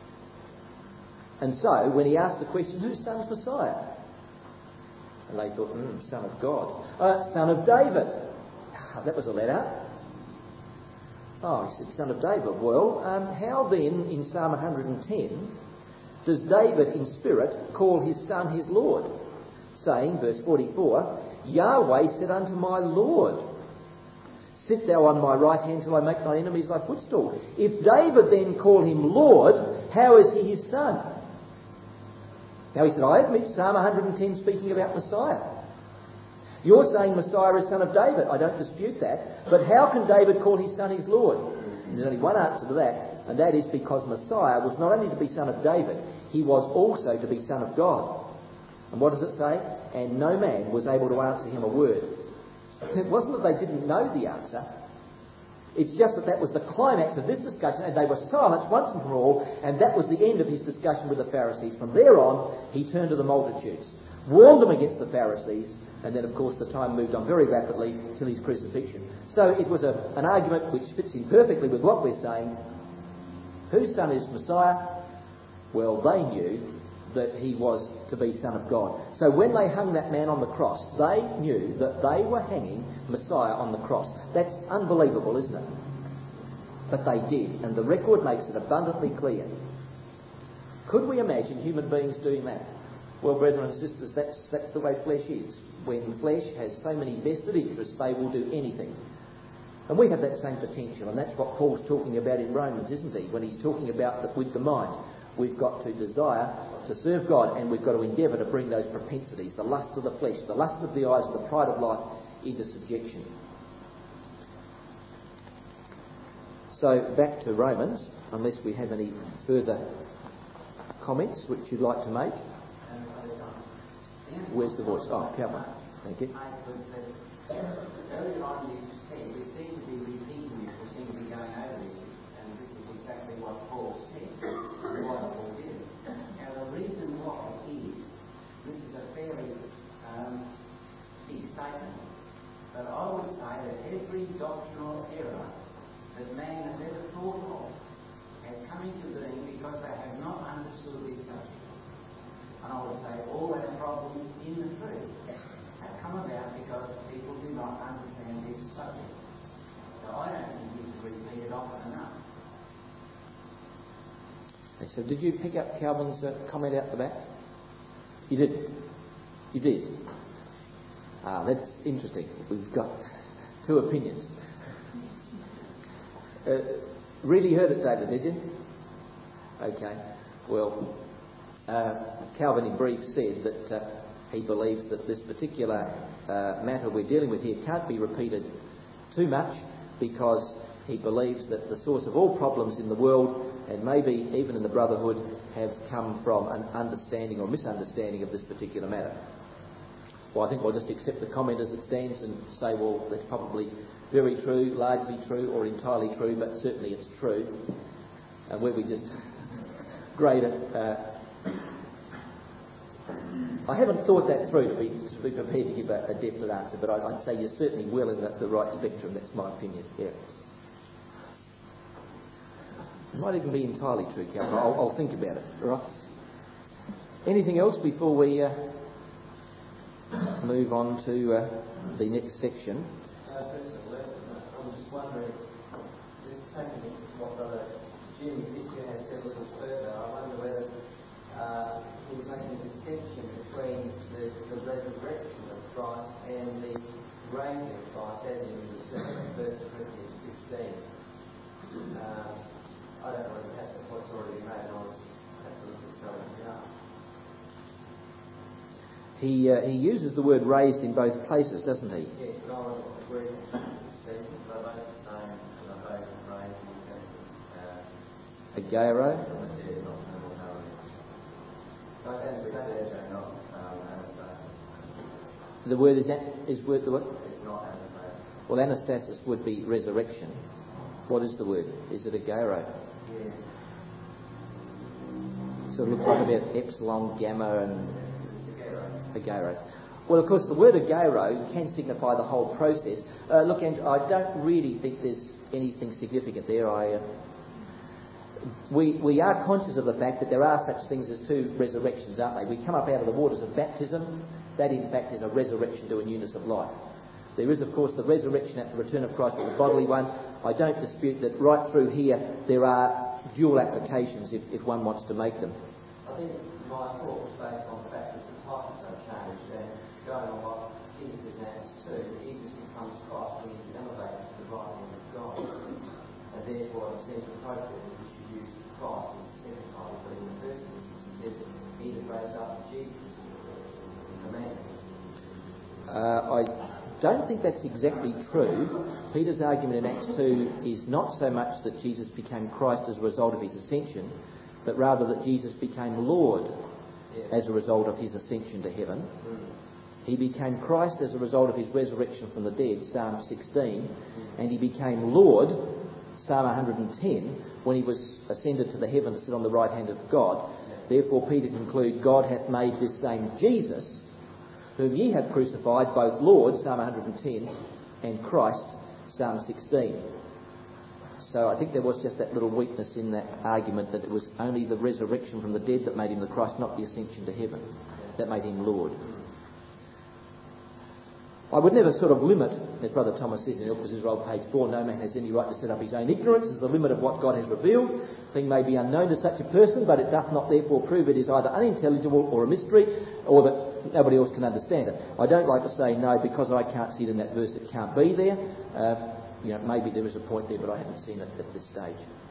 And so, when he asked the question, whose son's Messiah? And they thought, son of God. Son of David. That was a letter. Oh, he said, son of David. Well, how then, in Psalm 110, does David in spirit call his son his Lord? Saying, verse 44, Yahweh said unto my Lord, sit thou on my right hand till I make thy enemies thy footstool. If David then call him Lord, how is he his son? Now he said, I admit Psalm 110 speaking about Messiah. You're saying Messiah is son of David. I don't dispute that. But how can David call his son his Lord? And there's only one answer to that, and that is because Messiah was not only to be son of David, he was also to be son of God. And what does it say? And no man was able to answer him a word. It wasn't that they didn't know the answer. It's just that was the climax of this discussion, and they were silenced once and for all, and that was the end of his discussion with the Pharisees. From there on, he turned to the multitudes, warned them against the Pharisees, and then, of course, the time moved on very rapidly till his crucifixion. So it was an argument which fits in perfectly with what we're saying. Whose son is Messiah? Well, they knew that he was to be Son of God. So when they hung that man on the cross, they knew that they were hanging Messiah on the cross. That's unbelievable, isn't it? But they did, and the record makes it abundantly clear. Could we imagine human beings doing that? Well, brethren and sisters, that's the way flesh is. When flesh has so many vested interests, they will do anything. And we have that same potential, and that's what Paul's talking about in Romans, isn't he? When he's talking about that with the mind. We've got to desire to serve God, and we've got to endeavour to bring those propensities, the lust of the flesh, the lust of the eyes, the pride of life, into subjection. So back to Romans, unless we have any further comments which you'd like to make. Where's the voice? Oh, Calvin. Thank you. Earlier on you said we seem to be repeating this, we seem to be going over this, and this is exactly what Paul said, and why Paul did it. Now the reason why is, this is a fairly big statement, but I would say that every doctrinal error that man has ever thought of has come into being because they have not understood this subject. And I would say all our problems in the truth have come about because people do not understand this subject. So I don't think you should repeat it often enough. Okay, so did you pick up Calvin's comment out the back? You didn't. You did. That's interesting. We've got two opinions. Really heard it, David, did you? Okay. Well, Calvin in brief said that he believes that this particular matter we're dealing with here can't be repeated too much, because he believes that the source of all problems in the world, and maybe even in the brotherhood, have come from an understanding or misunderstanding of this particular matter. Well, I think we'll just accept the comment as it stands and say, well, that's probably very true, largely true, or entirely true, but certainly it's true. And where we just grade it, I haven't thought that through to be prepared to give a definite answer, but I'd say you're certainly well in the right spectrum. That's my opinion. Yeah. It might even be entirely true, Calvin. I'll think about it. All right. Anything else before we move on to the next section? First of all, I'm just wondering, just taking what Brother Jim Fisher has said a little further, I wonder whether he's making a distinction between the resurrection of Christ and the reign of Christ as in the 1 Corinthians 15. I don't know whether that's what's already made, and I was absolutely sorry to know. He uses the word raised in both places, doesn't he? Yes, but I would agree with Stephen. They're both the same, and they're both raised in the sense of Agero. The word is word the what? It's not anastasis. Well, anastasis would be resurrection. What is the word? Is it agero? Yeah. So it looks like about epsilon, gamma, and agero. Well, of course, the word agero can signify the whole process. Look, and I don't really think there's anything significant there. We are conscious of the fact that there are such things as two resurrections, aren't they? We come up out of the waters of baptism. That, in fact, is a resurrection to a newness of life. There is, of course, the resurrection at the return of Christ as a bodily one. I don't dispute that right through here there are dual applications if one wants to make them. I think my thought was based on the fact that the titles have changed, and going on what Jesus is Acts 2, Jesus becomes Christ when he's elevated to the right hand of God. And therefore it seems appropriate that we should use Christ as the second title, but in the first instance he says he that raised up Jesus is the man. I don't think that's exactly true. Peter's argument in Acts 2 is not so much that Jesus became Christ as a result of his ascension, but rather that Jesus became Lord as a result of his ascension to heaven. He became Christ as a result of his resurrection from the dead, Psalm 16, and he became Lord, Psalm 110, when he was ascended to the heaven to sit on the right hand of God. Therefore Peter concludes, God hath made this same Jesus, whom ye have crucified, both Lord, Psalm 110, and Christ, Psalm 16. So I think there was just that little weakness in that argument that it was only the resurrection from the dead that made him the Christ, not the ascension to heaven, that made him Lord. I would never sort of limit, as Brother Thomas says in Elpis Israel, page 4, no man has any right to set up his own ignorance as the limit of what God has revealed. A thing may be unknown to such a person, but it doth not therefore prove it is either unintelligible or a mystery, or that nobody else can understand it. I don't like to say, no, because I can't see it in that verse, it can't be there. Maybe there is a point there, but I haven't seen it at this stage.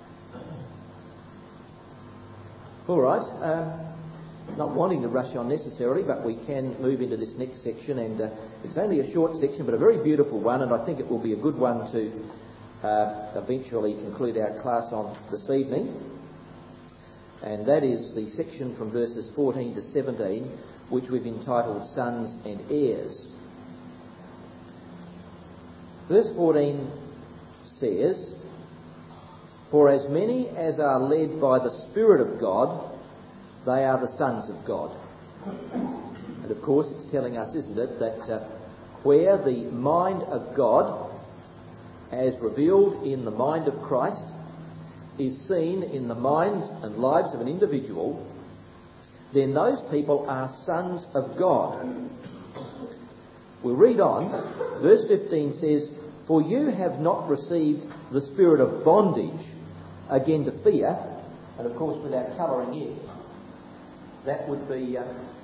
All right. Not wanting to rush on necessarily, but we can move into this next section, and it's only a short section but a very beautiful one, and I think it will be a good one to eventually conclude our class on this evening, and that is the section from verses 14 to 17, which we've entitled Sons and Heirs. Verse 14 says, "For as many as are led by the Spirit of God, they are the sons of God." And of course it's telling us, isn't it, that where the mind of God, as revealed in the mind of Christ, is seen in the mind and lives of an individual, then those people are sons of God. We'll read on. Verse 15 says, "For you have not received the spirit of bondage again to fear," and of course without colouring in, that would be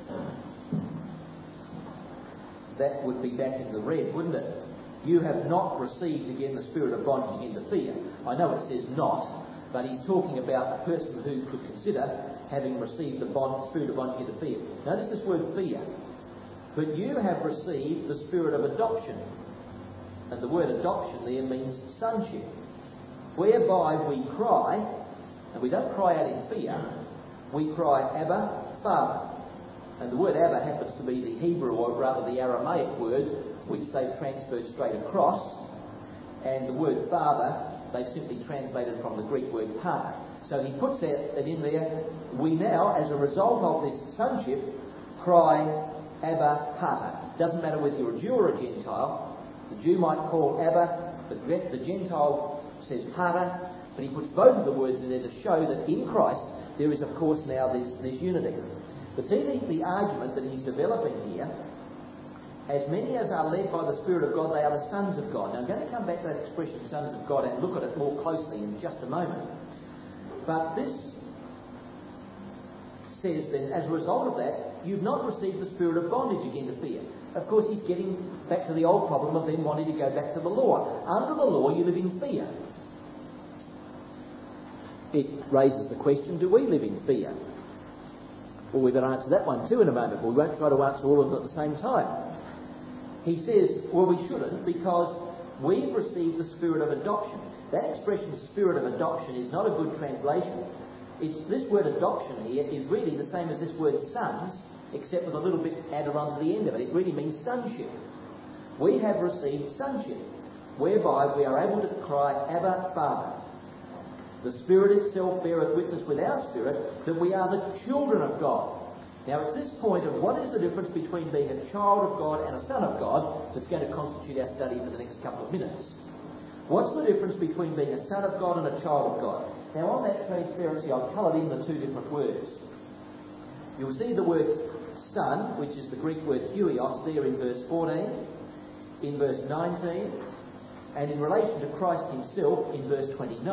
back in the red, wouldn't it? You have not received again the spirit of bondage again to fear. I know it says not, but he's talking about a person who could consider having received the spirit of bondage again to fear. Notice this word fear. "But you have received the spirit of adoption." And the word adoption there means sonship, whereby we cry, and we don't cry out in fear, we cry, "Abba, Father." And the word Abba happens to be the Hebrew, or rather the Aramaic word, which they've transferred straight across, and the word Father they've simply translated from the Greek word pater. So he puts that in there. We now, as a result of this sonship, cry, "Abba, Pater." Doesn't matter whether you're a Jew or a Gentile. The Jew might call Abba, the Gentile says Pater, but he puts both of the words in there to show that in Christ there is, of course, now this unity. But see the argument that he's developing here. As many as are led by the Spirit of God, they are the sons of God. Now I'm going to come back to that expression, sons of God, and look at it more closely in just a moment. But this says then, as a result of that, you've not received the spirit of bondage again to fear. Of course, he's getting back to the old problem of them wanting to go back to the law. Under the law, you live in fear. It raises the question, do we live in fear? Well, we better answer that one too in a moment, but we won't try to answer all of them at the same time. He says, well, we shouldn't, because we've received the spirit of adoption. That expression, spirit of adoption, is not a good translation. This word adoption here is really the same as this word sons, except with a little bit added on to the end of it. It really means sonship. We have received sonship, whereby we are able to cry, Abba, Father. The Spirit itself beareth witness with our spirit that we are the children of God. Now it's this point of what is the difference between being a child of God and a son of God that's going to constitute our study for the next couple of minutes. What's the difference between being a son of God and a child of God? Now on that transparency I've coloured in the two different words. You'll see the word son, which is the Greek word huios, there in verse 14, in verse 19, and in relation to Christ himself in verse 29.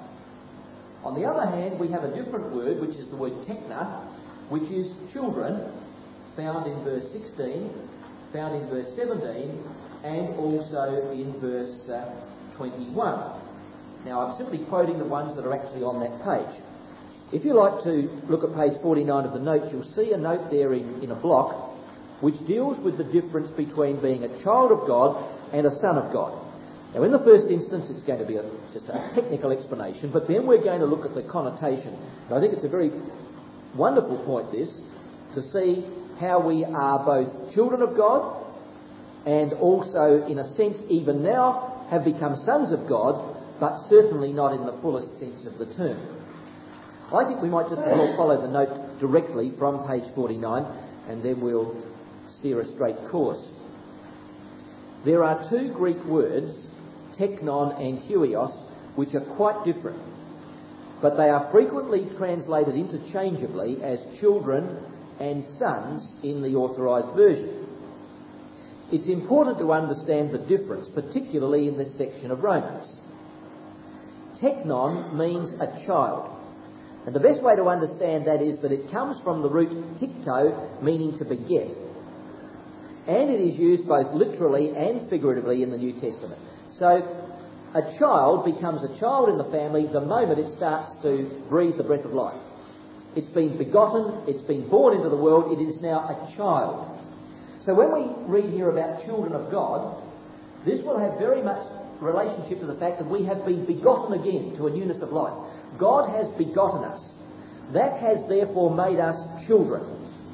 On the other hand, we have a different word, which is the word tekna, which is children, found in verse 16, found in verse 17, and also in verse 21. Now, I'm simply quoting the ones that are actually on that page. If you like to look at page 49 of the notes, you'll see a note there in a block which deals with the difference between being a child of God and a son of God. Now, in the first instance, it's going to be just a technical explanation, but then we're going to look at the connotation. And I think it's a very wonderful point, this, to see how we are both children of God and also, in a sense, even now have become sons of God, but certainly not in the fullest sense of the term. I think we might just follow the note directly from page 49, and then we'll steer a straight course. There are two Greek words, teknon and huios, which are quite different, but they are frequently translated interchangeably as children and sons in the Authorised Version. It's important to understand the difference, particularly in this section of Romans. Teknon means a child, and the best way to understand that is that it comes from the root tikto, meaning to beget, and it is used both literally and figuratively in the New Testament. So a child becomes a child in the family the moment it starts to breathe the breath of life. It's been begotten, it's been born into the world, it is now a child. So when we read here about children of God, this will have very much relationship to the fact that we have been begotten again to a newness of life. God has begotten us. That has therefore made us children.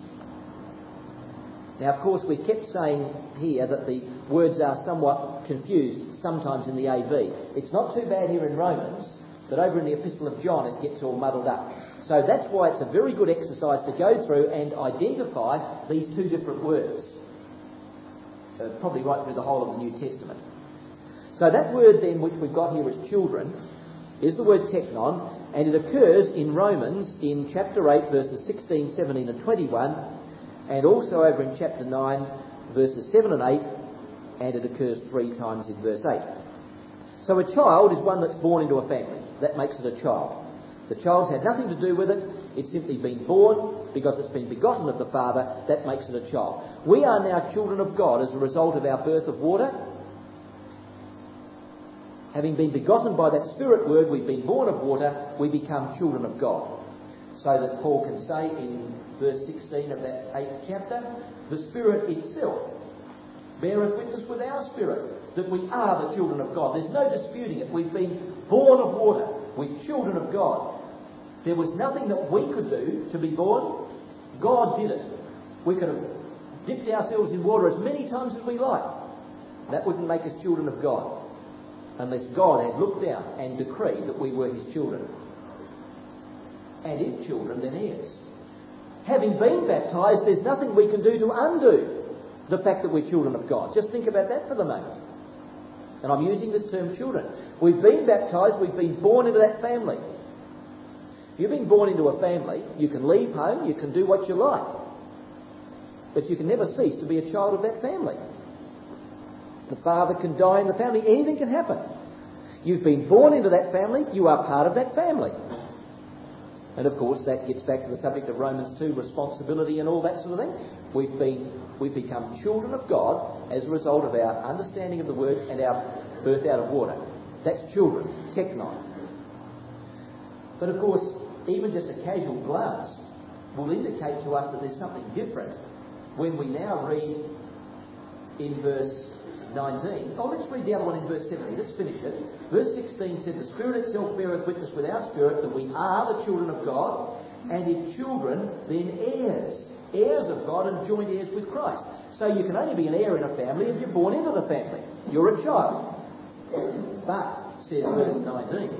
Now, of course, we've kept saying here that the words are somewhat confused sometimes in the AV. It's not too bad here in Romans, but over in the Epistle of John it gets all muddled up. So that's why it's a very good exercise to go through and identify these two different words. Probably right through the whole of the New Testament. So that word then, which we've got here as children, is the word teknon, and it occurs in Romans in chapter 8, verses 16, 17 and 21, and also over in chapter 9, verses 7 and 8, and it occurs 3 times in verse 8. So a child is one that's born into a family. That makes it a child. The child's had nothing to do with it. It's simply been born because it's been begotten of the Father. That makes it a child. We are now children of God as a result of our birth of water. Having been begotten by that Spirit word, we've been born of water, we become children of God. So that Paul can say in verse 16 of that 8th chapter, the Spirit itself beareth witness with our spirit that we are the children of God. There's no disputing it. We've been born of water. We're children of God. There was nothing that we could do to be born. God did it. We could have dipped ourselves in water as many times as we like. That wouldn't make us children of God, unless God had looked down and decreed that we were his children. And if children, then heirs. Having been baptised, there's nothing we can do to undo the fact that we're children of God. Just think about that for the moment. And I'm using this term children. We've been baptised, we've been born into that family. If you've been born into a family, you can leave home, you can do what you like. But you can never cease to be a child of that family. The father can die in the family, anything can happen. You've been born into that family, you are part of that family. And of course that gets back to the subject of Romans 2, responsibility and all that sort of thing. We've become children of God as a result of our understanding of the word and our birth out of water. That's children, teknon. But of course, even just a casual glance will indicate to us that there's something different when we now read in verse 19. Oh, let's read the other one in verse 17. Let's finish it. Verse 16 said, the Spirit itself beareth witness with our spirit that we are the children of God, and if children, then heirs. Heirs of God and joint heirs with Christ. So you can only be an heir in a family if you're born into the family. You're a child. But, says verse 19,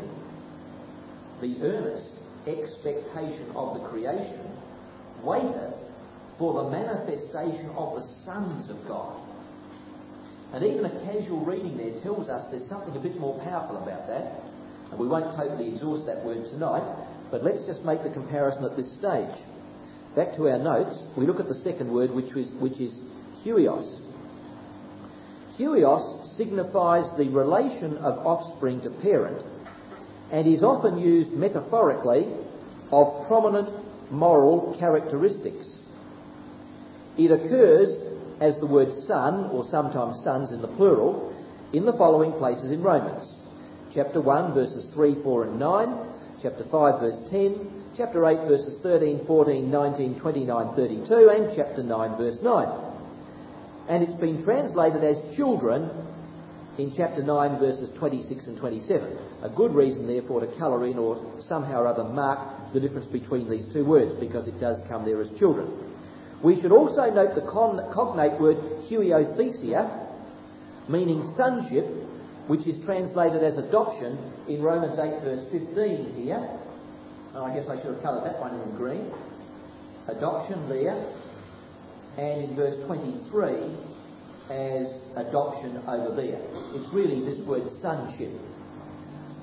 the earnest expectation of the creation waiteth for the manifestation of the sons of God. And even a casual reading there tells us there's something a bit more powerful about that. And we won't totally exhaust that word tonight, but let's just make the comparison at this stage. Back to our notes, we look at the second word, which is huios. Huios signifies the relation of offspring to parent, and is often used metaphorically of prominent moral characteristics. It occurs as the word son, or sometimes sons in the plural, in the following places in Romans. Chapter 1, verses 3, 4 and 9, chapter 5, verse 10, chapter 8, verses 13, 14, 19, 29, 32, and chapter 9, verse 9. And it's been translated as children in chapter 9, verses 26 and 27. A good reason, therefore, to colour in or somehow or other mark the difference between these two words, because it does come there as children. We should also note the cognate word huiothesia, meaning sonship, which is translated as adoption in Romans 8, verse 15 here. Oh, I guess I should have coloured that one in green. Adoption there. And in verse 23 as adoption over there. It's really this word sonship.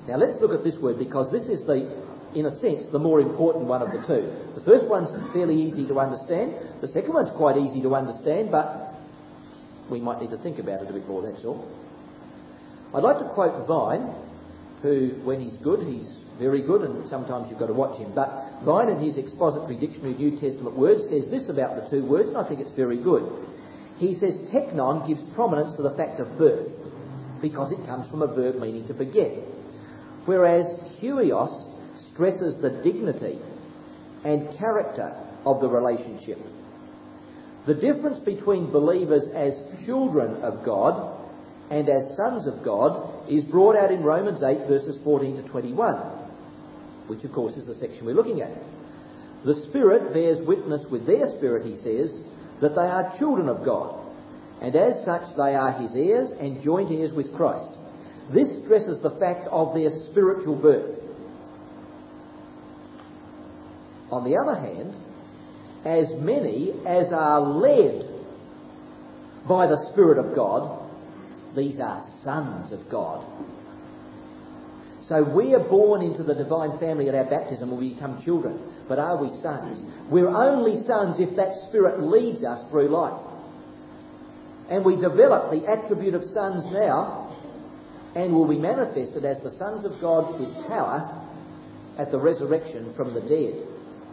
Now let's look at this word, because this is in a sense, the more important one of the two. The first one's fairly easy to understand. The second one's quite easy to understand, but we might need to think about it a bit more, that's all. I'd like to quote Vine, who, when he's good, he's very good, and sometimes you've got to watch him. But Vine, in his Expository Dictionary of New Testament Words, says this about the two words, and I think it's very good. He says, teknon gives prominence to the fact of birth, because it comes from a verb meaning to beget. Whereas huios stresses the dignity and character of the relationship. The difference between believers as children of God and as sons of God is brought out in Romans 8 verses 14 to 21, which of course is the section we're looking at. The Spirit bears witness with their spirit, he says, that they are children of God, and as such they are his heirs and joint heirs with Christ. This stresses the fact of their spiritual birth. On the other hand, as many as are led by the Spirit of God, these are sons of God. So we are born into the divine family at our baptism when we become children. But are we sons? We're only sons if that Spirit leads us through life. And we develop the attribute of sons now, and will be manifested as the sons of God with power at the resurrection from the dead.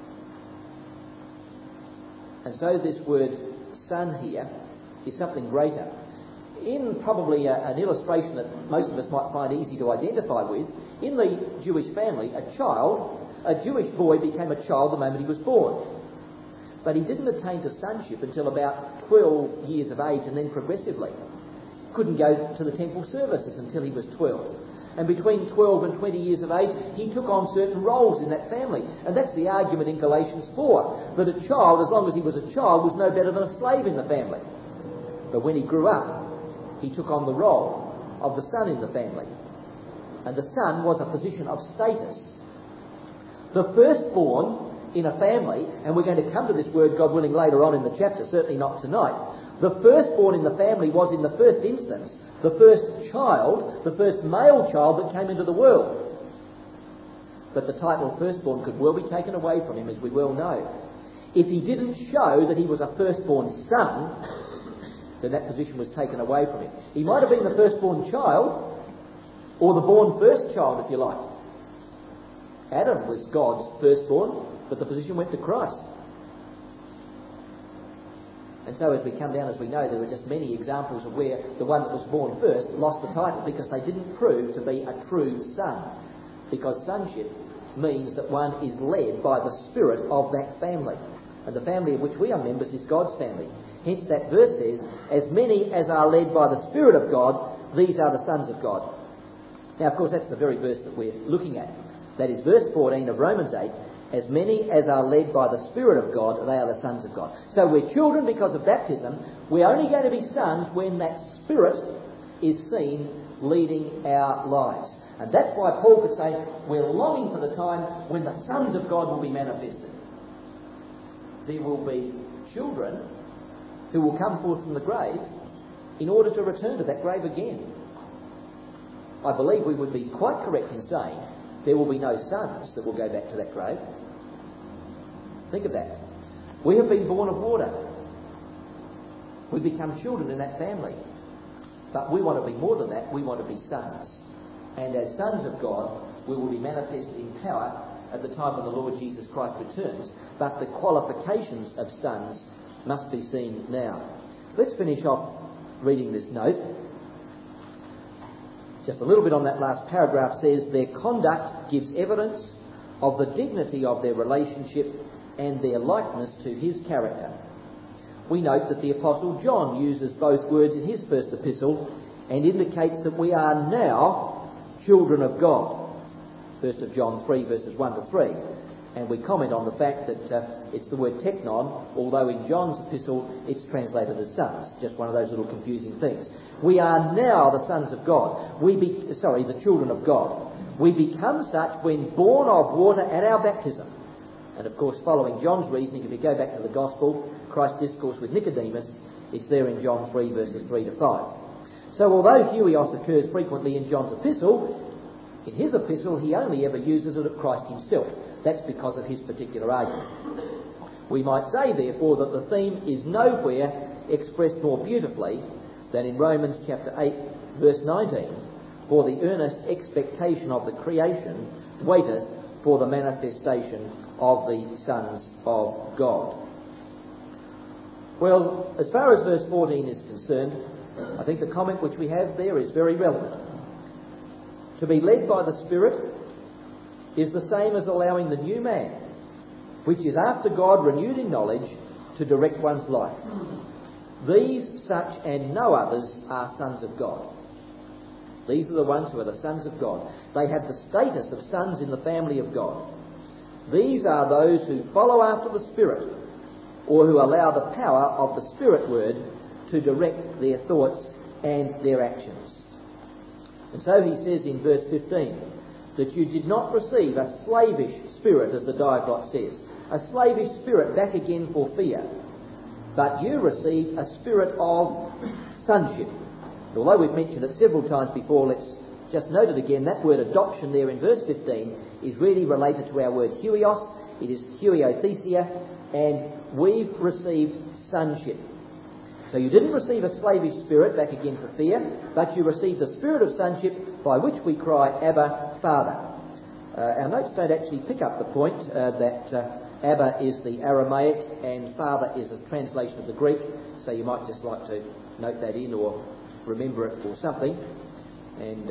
And so this word son here is something greater. In probably an illustration that most of us might find easy to identify with, in the Jewish family, a Jewish boy became a child the moment he was born. But he didn't attain to sonship until about 12 years of age, and then progressively. Couldn't go to the temple services until he was 12. And between 12 and 20 years of age, he took on certain roles in that family. And that's the argument in Galatians 4, that a child, as long as he was a child, was no better than a slave in the family. But when he grew up, he took on the role of the son in the family. And the son was a position of status. The firstborn in a family, and we're going to come to this word, God willing, later on in the chapter, certainly not tonight. The firstborn in the family was, in the first instance, the first child, the first male child that came into the world. But the title of firstborn could well be taken away from him, as we well know. If he didn't show that he was a firstborn son, then that position was taken away from him. He might have been the firstborn child, or the born first child, if you like. Adam was God's firstborn, but the position went to Christ. And so as we come down, as we know, there are just many examples of where the one that was born first lost the title because they didn't prove to be a true son. Because sonship means that one is led by the spirit of that family. And the family of which we are members is God's family. Hence that verse says, as many as are led by the Spirit of God, these are the sons of God. Now, of course, that's the very verse that we're looking at. That is verse 14 of Romans 8. As many as are led by the Spirit of God, they are the sons of God. So we're children because of baptism. We're only going to be sons when that Spirit is seen leading our lives. And that's why Paul could say, we're longing for the time when the sons of God will be manifested. There will be children who will come forth from the grave in order to return to that grave again. I believe we would be quite correct in saying there will be no sons that will go back to that grave. Think of that. We have been born of water. We become children in that family. But we want to be more than that. We want to be sons. And as sons of God, we will be manifested in power at the time when the Lord Jesus Christ returns. But the qualifications of sons must be seen now. Let's finish off reading this note. Just a little bit on that last paragraph says, their conduct gives evidence of the dignity of their relationship and their likeness to his character. We note that the Apostle John uses both words in his first epistle and indicates that we are now children of God. 1 John 3 verses 1 to 3. And we comment on the fact that it's the word teknon, although in John's epistle it's translated as sons. Just one of those little confusing things. We are now the sons of God. The children of God. We become such when born of water at our baptism. And of course, following John's reasoning, if you go back to the Gospel, Christ's discourse with Nicodemus, it's there in John 3 verses 3 to 5. So although huios occurs frequently in John's epistle, In his epistle, he only ever uses it of Christ himself. That's because of his particular argument. We might say, therefore, that the theme is nowhere expressed more beautifully than in Romans chapter 8, verse 19. For the earnest expectation of the creation waiteth for the manifestation of the sons of God. Well, as far as verse 14 is concerned, I think the comment which we have there is very relevant. To be led by the Spirit is the same as allowing the new man, which is after God renewed in knowledge, to direct one's life. These, such and no others, are sons of God. These are the ones who are the sons of God. They have the status of sons in the family of God. These are those who follow after the Spirit, or who allow the power of the Spirit word to direct their thoughts and their actions. And so he says in verse 15, that you did not receive a slavish spirit, as the Diaglott says, a slavish spirit back again for fear, but you received a spirit of sonship. And although we've mentioned it several times before, let's just note it again. That word adoption there in verse 15 is really related to our word huios. It is huiothesia, and we've received sonship. So you didn't receive a slavish spirit back again for fear, but you received the spirit of sonship by which we cry, Abba, Father. Our notes don't actually pick up the point that Abba is the Aramaic and Father is a translation of the Greek, so you might just like to note that in or remember it or something, and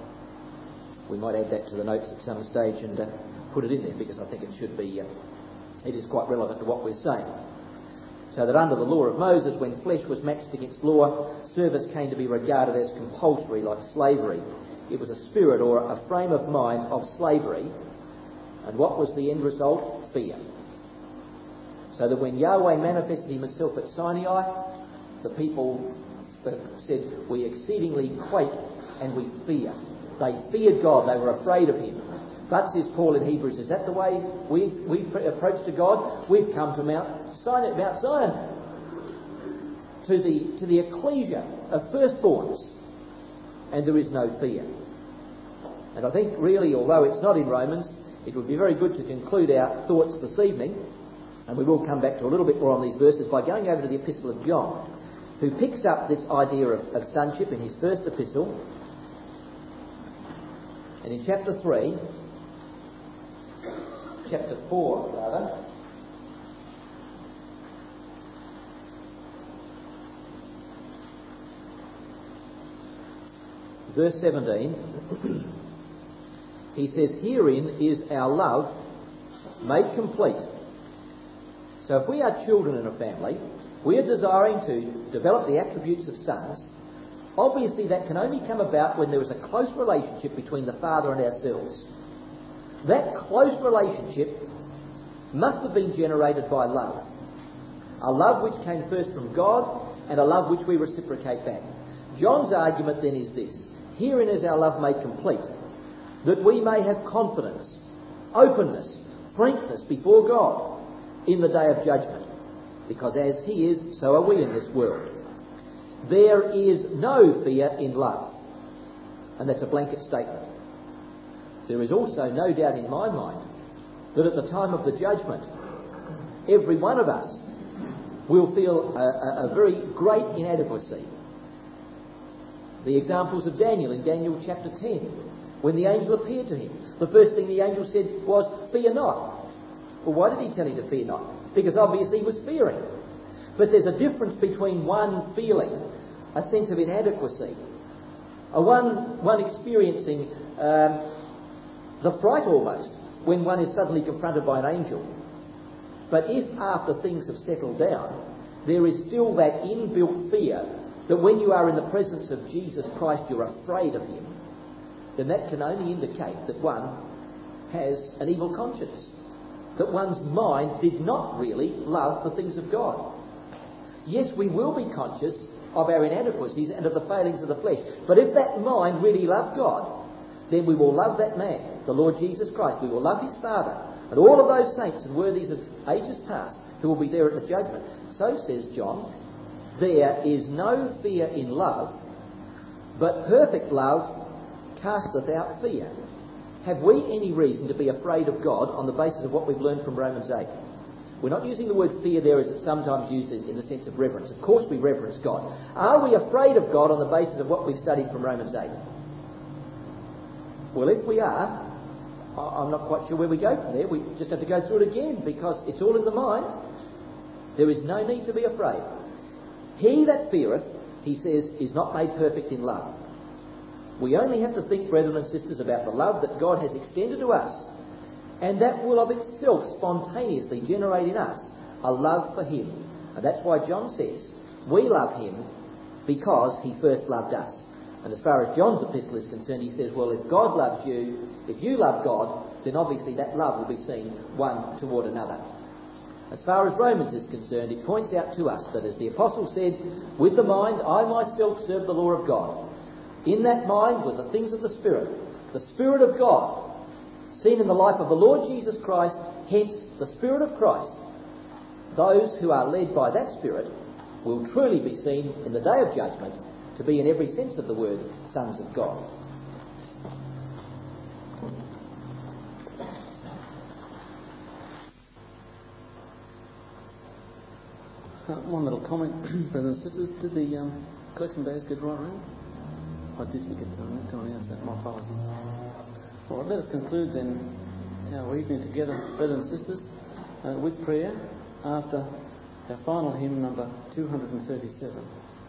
we might add that to the notes at some stage and put it in there, because I think it should be, it is quite relevant to what we're saying. So that under the law of Moses, when flesh was matched against law, service came to be regarded as compulsory, like slavery. It was a spirit or a frame of mind of slavery. And what was the end result? Fear. So that when Yahweh manifested himself at Sinai, the people said, we exceedingly quake and we fear. They feared God, they were afraid of him. But, says Paul in Hebrews, is that the way we approach to God? We've come to Mount Zion, to the ecclesia of firstborns, and there is no fear. And I think really, although it's not in Romans, it would be very good to conclude our thoughts this evening, and we will come back to a little bit more on these verses, by going over to the Epistle of John, who picks up this idea of sonship in his first epistle. And in chapter 4, verse 17, he says, herein is our love made complete. So if we are children in a family, we are desiring to develop the attributes of sons. Obviously that can only come about when there is a close relationship between the Father and ourselves. That close relationship must have been generated by love. A love which came first from God, and a love which we reciprocate back. John's argument then is this: herein is our love made complete, that we may have confidence, openness, frankness before God in the day of judgment. Because as he is, so are we in this world. There is no fear in love. And that's a blanket statement. There is also no doubt in my mind that at the time of the judgment, every one of us will feel a very great inadequacy. The examples of Daniel in Daniel chapter 10, when the angel appeared to him, the first thing the angel said was, fear not. Well, why did he tell him to fear not? Because obviously he was fearing. But there's a difference between one feeling a sense of inadequacy, one experiencing the fright almost when one is suddenly confronted by an angel. But if after things have settled down, there is still that inbuilt fear that when you are in the presence of Jesus Christ you're afraid of him, then that can only indicate that one has an evil conscience, that one's mind did not really love the things of God. Yes, we will be conscious of our inadequacies and of the failings of the flesh, but if that mind really loved God, then we will love that man, the Lord Jesus Christ. We will love his Father and all of those saints and worthies of ages past who will be there at the judgment. So says John, there is no fear in love, but perfect love casteth out fear. have we any reason to be afraid of God on the basis of what we've learned from Romans 8? We're not using the word fear there as it's sometimes used in the sense of reverence. Of course we reverence God. Are we afraid of God on the basis of what we've studied from Romans 8? Well, if we are, I'm not quite sure where we go from there. We just have to go through it again because it's all in the mind. There is no need to be afraid. He that feareth, he says, is not made perfect in love. We only have to think, brethren and sisters, about the love that God has extended to us, and that will of itself spontaneously generate in us a love for him. And that's why John says, we love him because he first loved us. And as far as John's epistle is concerned, he says, well, if God loves you, if you love God, then obviously that love will be seen one toward another. As far as Romans is concerned, it points out to us that, as the apostle said, with the mind I myself serve the law of God. In that mind were the things of the Spirit of God, seen in the life of the Lord Jesus Christ, hence the Spirit of Christ. Those who are led by that Spirit will truly be seen in the day of judgment to be, in every sense of the word, sons of God. One little comment, brothers and sisters. Did the collection days get right around? I did forget to announce that. My apologies. All right, let us conclude then our evening together, brothers and sisters, with prayer after our final hymn, number 237.